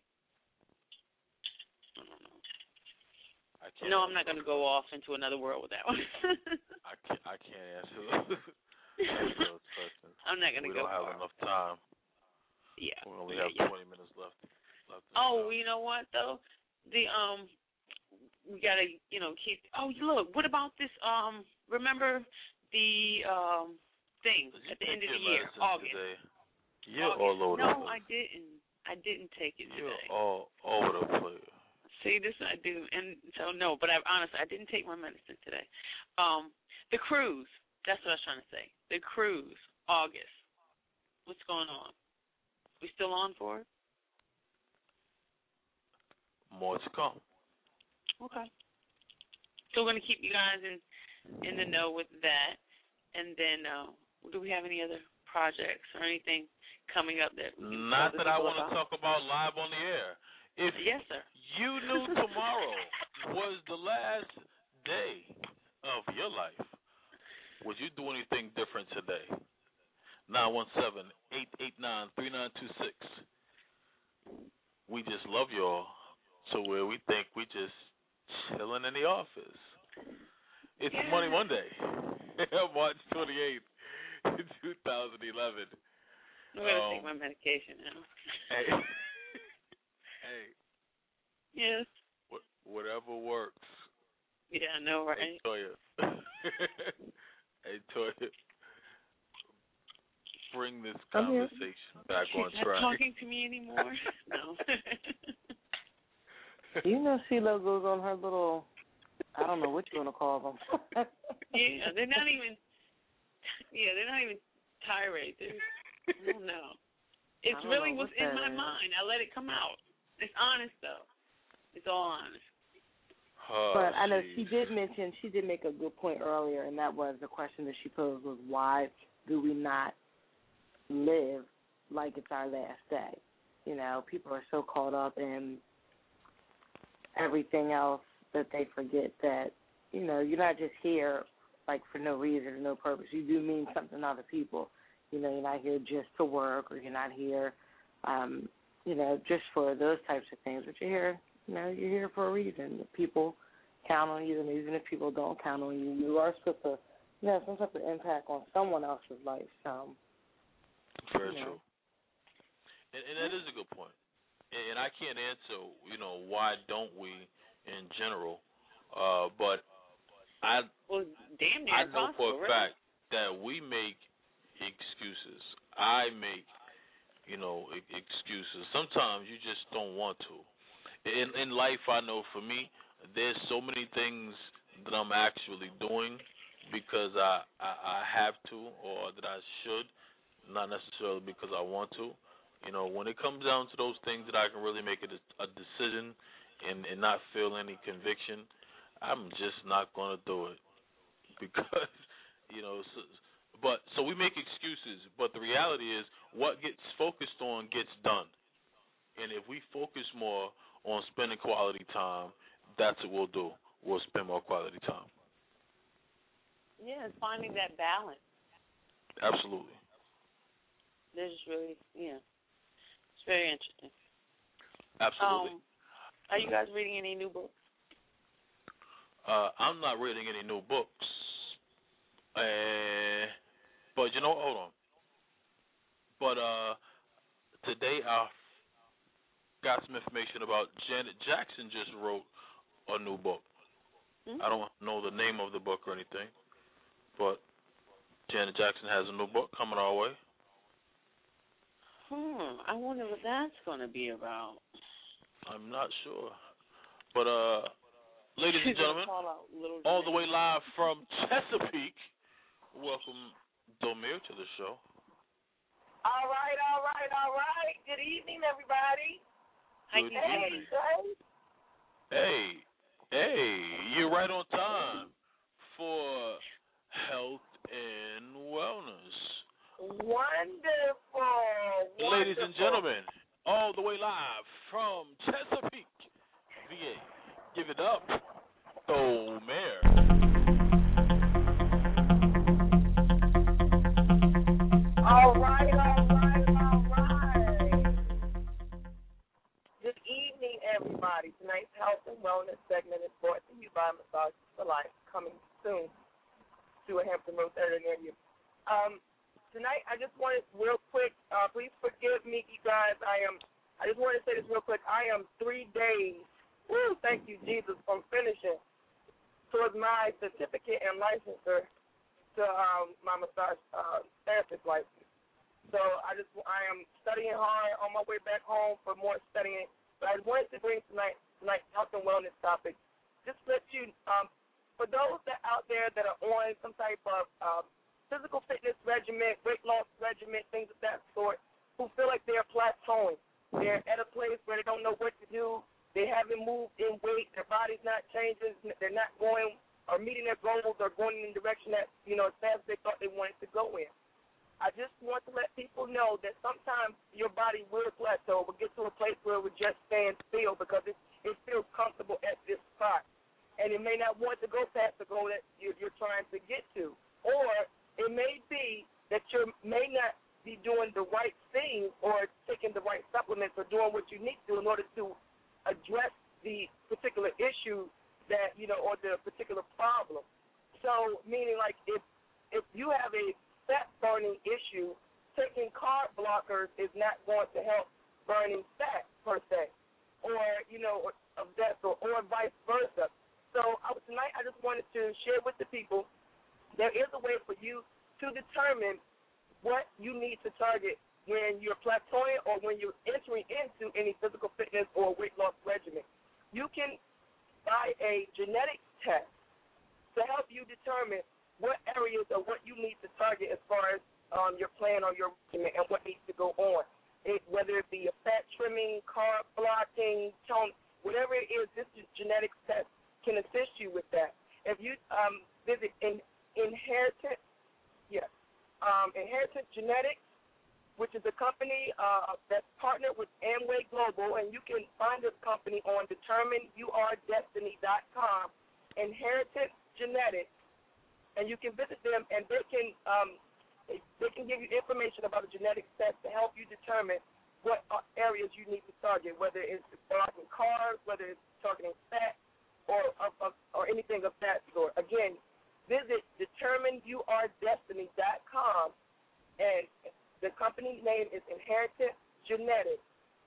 I don't know. I can't no, I'm not gonna go off into another world with that one. I can't. I can't answer those questions. I'm not gonna we go. We don't have far. enough time. Yeah. We only yeah, have yeah. twenty minutes left. left oh, you know what though? The um, we gotta you know keep. Oh, look, what about this? Um, remember the um thing at the end of the year, August. Today? You're August. all over no, the place. I didn't. I didn't take it You're today. all over the place. See, this I do, and so no, but I honestly I didn't take my medicine today. Um, the cruise. That's what I was trying to say. The cruise, August. What's going on? We still on for it? More to come. Okay. So we're gonna keep you guys in in the know with that, and then uh, do we have any other projects or anything coming up that we can Not tell that the I people want to about? talk about live on the air. If yes, sir. you knew tomorrow was the last day of your life, would you do anything different today? nine one seven, eight eight nine, three nine two six. We just love y'all to where we think we just chilling in the office. It's yeah. Money Monday, March twenty-eighth, twenty eleven. I'm going to um, take my medication now. Hey. Hey. Yes. Wh- whatever works. Yeah, I know, right? Hey, Toya. Hey, Toya. Bring this conversation back She's on not track. talking to me anymore. No. You know, CeeLo goes on her little, I don't know what you want to call them. yeah, they're not even. Yeah, they're not even tirade. They're, I don't know. It's don't really know what's in my is. mind. I let it come out. It's honest though. It's all honest. Oh, but I know geez. she did mention, she did make a good point earlier, and that was the question that she posed was, why do we not live like it's our last day? You know, people are so caught up in everything else that they forget that, you know, you're not just here like for no reason or no purpose. You do mean something to other people. You know, you're not here just to work, or you're not here, um, you know, just for those types of things. But you're here, you know, you're here for a reason. People count on you, and even if people don't count on you, you are supposed to, you know, have some type of impact on someone else's life. So, Very you know. true. And, and that is a good point. And I can't answer, you know, why don't we in general, uh, but I well, damn near I know for a really. fact that we make excuses. I make, you know, excuses. Sometimes you just don't want to. In in life, I know for me, there's so many things that I'm actually doing because I, I, I have to or that I should not necessarily because I want to. You know, when it comes down to those things that I can really make a, a decision and, and not feel any conviction, I'm just not going to do it because, you know, so, but so we make excuses, but the reality is what gets focused on gets done. And if we focus more on spending quality time, that's what we'll do. We'll spend more quality time. Yeah, it's finding that balance. Absolutely. This is really, yeah, it's very interesting. Absolutely. Um, are you guys reading any new books? Uh, I'm not reading any new books. Uh, but, you know, hold on. But uh, today I got some information about Janet Jackson just wrote a new book. Mm-hmm. I don't know the name of the book or anything, but Janet Jackson has a new book coming our way. Hmm, I wonder what that's going to be about. I'm not sure. But, uh, ladies and gentlemen, all the way live from Chesapeake, welcome Domir to the show. All right, all right, all right. Good evening, everybody. Good hey, evening. Hey, hey, hey, you're right on time for health and wellness. Wonderful. Ladies wonderful. and gentlemen, all the way live from Chesapeake, V A, give it up, Domir. All right, all right, all right. Good evening, everybody. Tonight's health and wellness segment is brought to you by Massage for Life, coming soon to a Hampton Roads area near you. Um, tonight, I just wanted real quick. Uh, please forgive me, you guys. I am. I just want to say this real quick. I am three days. Woo! Thank you, Jesus, from finishing towards my certificate and licensure to um, my massage uh, therapist license. So I just I am studying hard on my way back home for more studying. But I wanted to bring tonight tonight's health and wellness topic. Just let you um, for those that out there that are on some type of uh, physical fitness regimen, weight loss regimen, things of that sort, who feel like they're plateauing. They're at a place where they don't know what to do. They haven't moved in weight. Their body's not changing. They're not going or meeting their goals or going in the direction that, you know, as fast as they thought they wanted to go in. I just want to let people know that sometimes your body will plateau, will get to a place where it would just stand still because it, it feels comfortable at this spot. And it may not want to go past the goal that you're, you're trying to get to. Or it may be that you may not be doing the right thing or taking the right supplements or doing what you need to in order to address the particular issue that, you know, or the particular problem. So, meaning like if if you have a fat burning issue, taking carb blockers is not going to help burning fat per se, or, you know, of that sort, or vice versa. So I, tonight I just wanted to share with the people there is a way for you to determine what you need to target when you're plateauing or when you're entering into any physical fitness or weight loss regimen. You can buy a genetics test to help you determine what areas or what you need to target as far as um, your plan or your regimen and what needs to go on. It, whether it be a fat trimming, carb blocking, tone, whatever it is, this genetics test can assist you with that. If you um, visit in, Inheritance, yes, um, Inheritance Genetics, which is a company uh, that's partnered with Amway Global, and you can find this company on determine you are destiny dot com, Inheritance Genetics, and you can visit them, and they can um, they, they can give you information about a genetics test to help you determine what areas you need to target, whether it's blocking carbs, whether it's targeting fat, or or, or anything of that sort. Again, visit determine you are destiny dot com, and the company's name is Inheritance Genetics.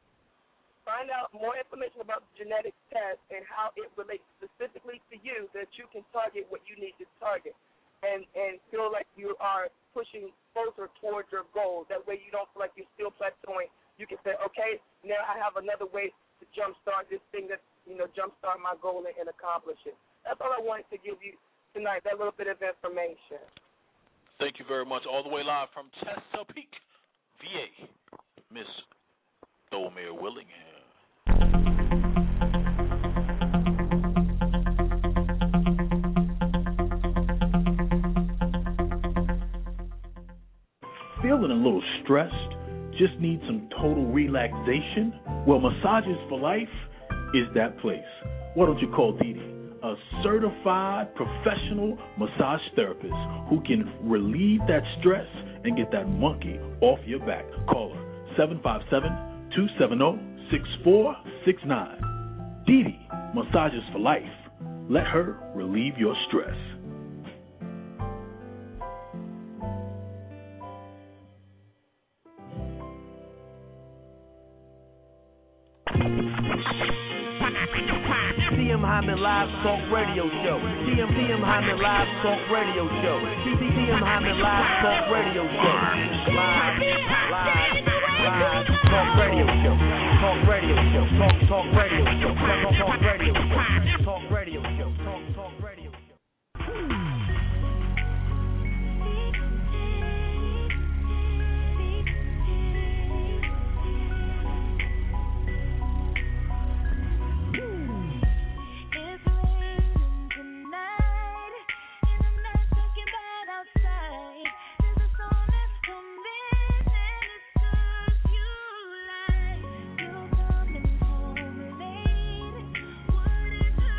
Find out more information about the genetics test and how it relates specifically to you so that you can target what you need to target and, and feel like you are pushing closer towards your goal. That way you don't feel like you're still plateauing. You can say, okay, now I have another way to jumpstart this thing that, you know, jumpstart my goal and, and accomplish it. That's all I wanted to give you tonight, that little bit of information. Thank you very much. All the way live from Chesapeake, V A, Miss Thomere Willingham. Feeling a little stressed? Just need some total relaxation? Well, Massages for Life is that place. Why don't you call Dee Dee, a certified professional massage therapist who can relieve that stress and get that monkey off your back. Call her seven five seven, two seven zero, six four six nine. Dee Dee, Massages for Life. Let her relieve your stress. T M Hyman Live Talk Radio Show. T M T M Hyman Live Talk Radio Show. T M Hyman Live Talk Radio Show. Live, live, live Talk Radio Show. Talk Radio Show. Talk Talk Radio Show. Talk Talk Radio Show. Talk Radio Show. Talk Talk Radio Show. What is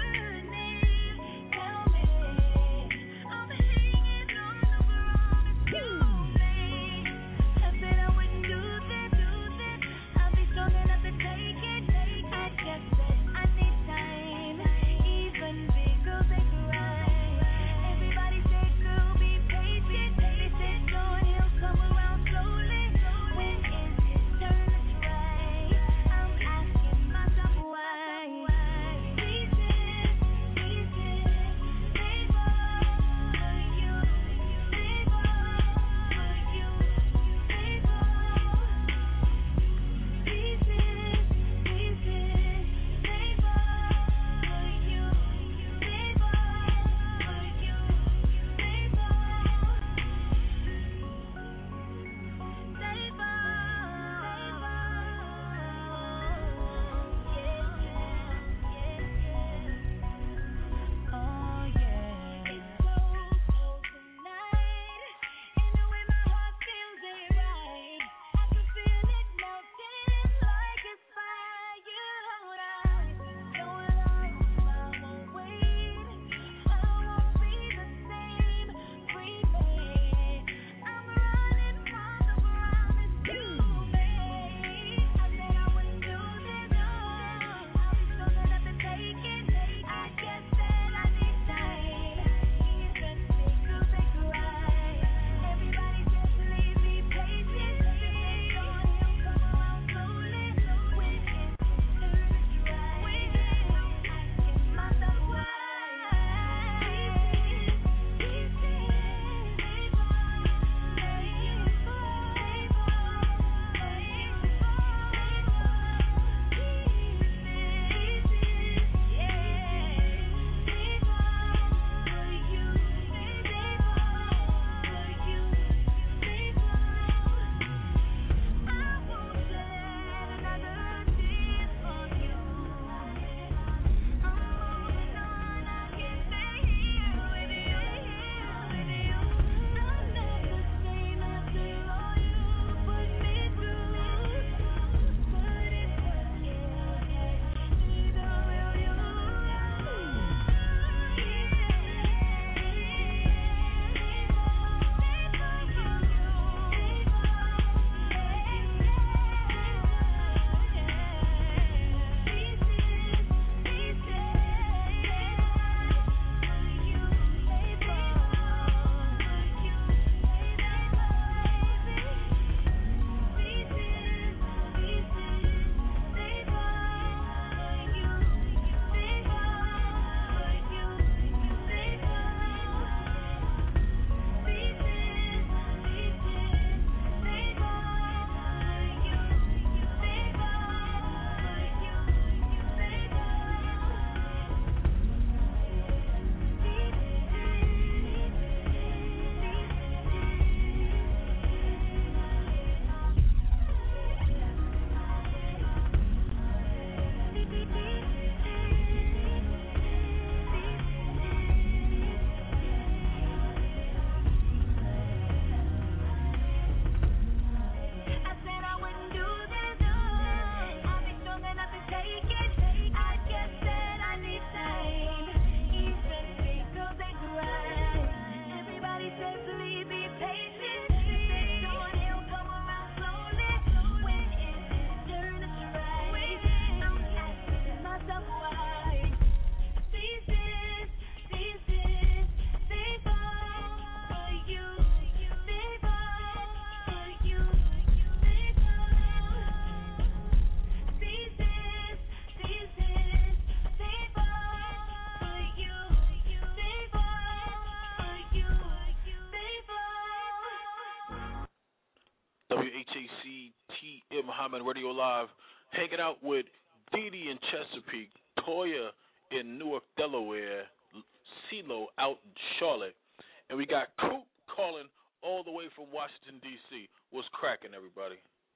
Hyman Radio Live, hanging out with Dee Dee in Chesapeake, Toya in Newark, Delaware, CeeLo out in Charlotte, and we got Coop calling all the way from Washington, D C What's cracking, everybody?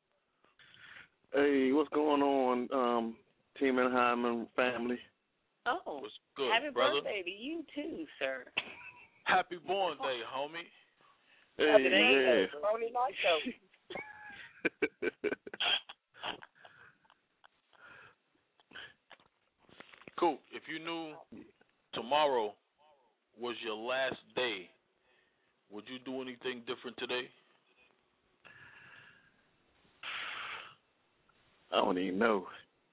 Hey, what's going on, um, Team and Hyman family? Oh, what's good, happy brother? birthday to you too, sir. Happy born day, homie. Hey, Happy yeah. Tony Nacho. Cool. If you knew tomorrow was your last day, would you do anything different today? I don't even know.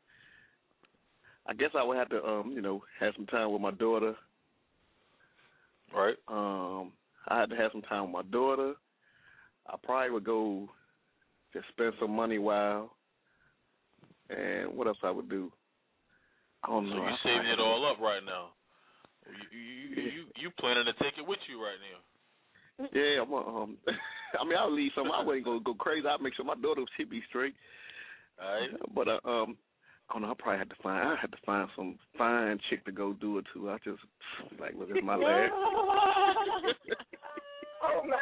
I guess I would have to, um, you know, have some time with my daughter. Right. Um, I had to have some time with my daughter. I probably would go just spend some money while. And what else I would do? I don't so know. you're saving it all up right now. You you, you you planning to take it with you right now? Yeah, I'm. Um, I mean, I'll leave some. I wouldn't go go crazy. I'll make sure my daughter she be straight. All right. But uh, um, I don't know. I probably had to find. I had to find some fine chick to go do it to. I just like, look, it's my last. Oh my.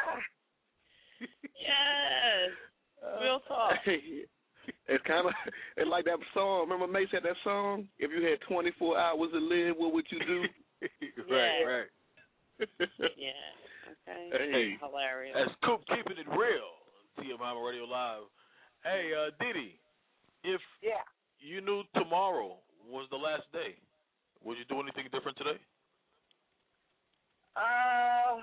Yes. Real talk. It's kind of it's like that song. Remember Mace had that song? If you had twenty-four hours to live, what would you do? Right, right. Yeah. Okay. Hey, hilarious. That's Coop keeping it real. T M I Radio Live. Hey, uh, Diddy, if yeah. you knew tomorrow was the last day, would you do anything different today? Uh,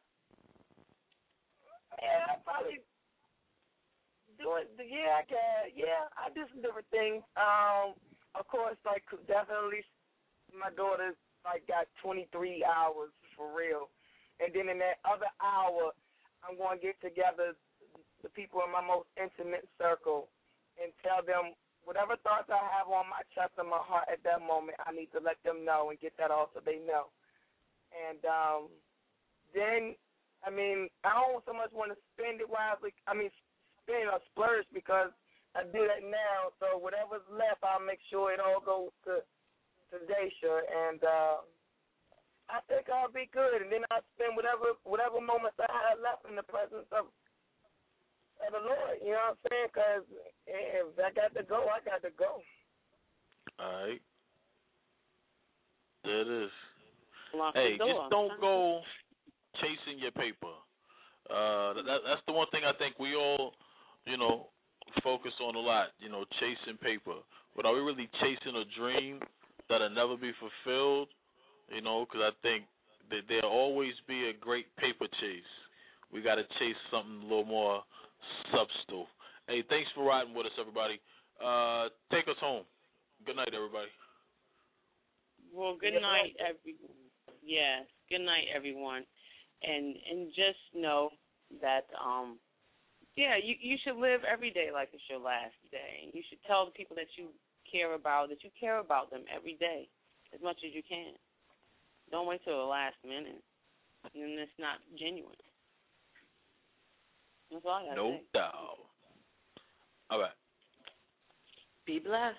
yeah, I probably do it. Yeah, I can. Yeah, I do some different things. Um, of course, like definitely, my daughter's like got twenty-three hours for real, and then in that other hour, I'm going to get together the people in my most intimate circle and tell them whatever thoughts I have on my chest and my heart at that moment. I need to let them know and get that off so they know. And um, then, I mean, I don't so much want to spend it wisely. I mean, spend or splurge because I do that now. So whatever's left, I'll make sure it all goes to, to Daisha. And uh, I think I'll be good. And then I'll spend whatever whatever moments I have left in the presence of, of the Lord. You know what I'm saying? Because if I got to go, I got to go. All right. There it is. Lock hey, the door. Just don't go chasing your paper. Uh, that, that's the one thing I think we all, you know, focus on a lot, you know, chasing paper. But are we really chasing a dream that'll never be fulfilled? You know, because I think that there'll always be a great paper chase. We got to chase something a little more substantial. Hey, thanks for riding with us, everybody. Uh, take us home. Good night, everybody. Well, good Yes, night, everyone. Yes, good night, everyone. And and just know that, um, yeah, you, you should live every day like it's your last day. You should tell the people that you care about that you care about them every day as much as you can. Don't wait till the last minute. And it's not genuine. That's all I got to No say. doubt. All right. Be blessed.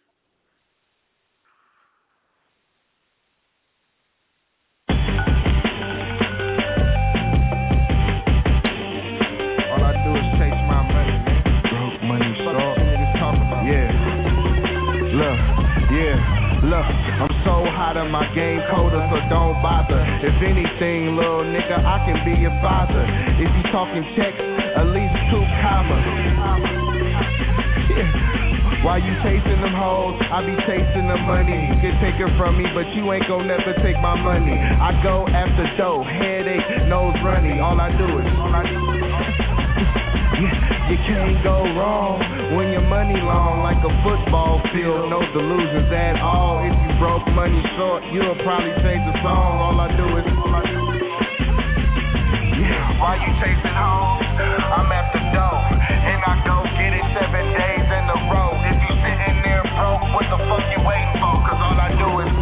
All I do is chase my money, man. Broke money, short. Yeah. Look, yeah. Look, I'm so hot in my game colder, so don't bother. If anything, little nigga, I can be your father. If you talking checks, at least two commas. Yeah. While you chasing them hoes, I be chasing the money. You can take it from me, but you ain't gon' never take my money. I go after dough, headache, nose runny. All I do is, all I do is. Yeah, you can't go wrong when your money long like a football field. No delusions at all. If you broke money short, you'll probably change the song. All I do is, all I do is. Yeah, while you chasing hoes, I'm after dough, and I go get it seven days in a row. If you sitting there broke, what the fuck you waiting for? Cause all I do is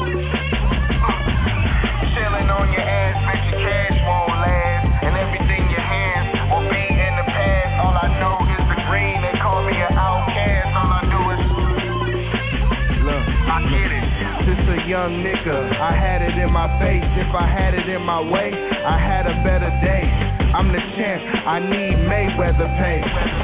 chilling on your ass, bet your cash won't last, and everything your hands will be in the past. All I know is the green, they call me an out. my face. If I had it in my way, I had a better day. I'm the champ, I need Mayweather pay.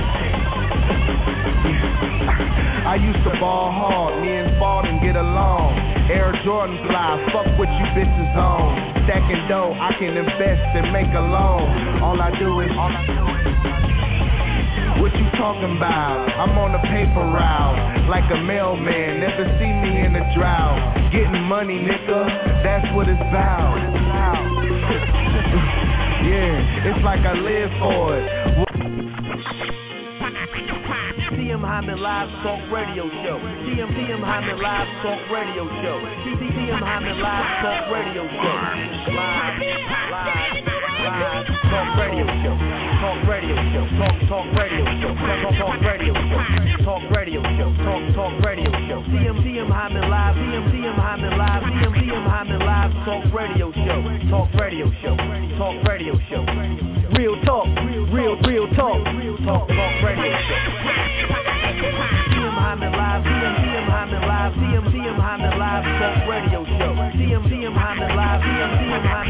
I used to ball hard, me and Spalding get along. Air Jordan fly, fuck what you bitches on. Stacking dough, I can invest and make a loan. All I do is, all I do is what you talking about? I'm on a paper route, like a mailman, never see me in a drought. Getting money, nigga, that's what it's about. Yeah, it's like I live for it. T M Hyman Live Talk Radio Show. T M T M Hyman Live Talk Radio Show. T M Hyman Live Talk Radio Show. Live, live, live Talk Radio Show. Talk Radio Show. Talk Talk Radio Show. Talk Talk Radio Show. Talk Radio Show. Talk Talk Radio Show. T M T M Hyman Live. T M T M Hyman Live. T M T M Hyman Live Talk Radio Show. Talk Radio Show. Talk Radio Show. Real talk. Real real talk. Talk Talk Radio Show. T M Hyman Live, T M T M Hyman Live, T M T M Hyman Live Talk Radio Show. T M T M Hyman Live, T M T M Hyman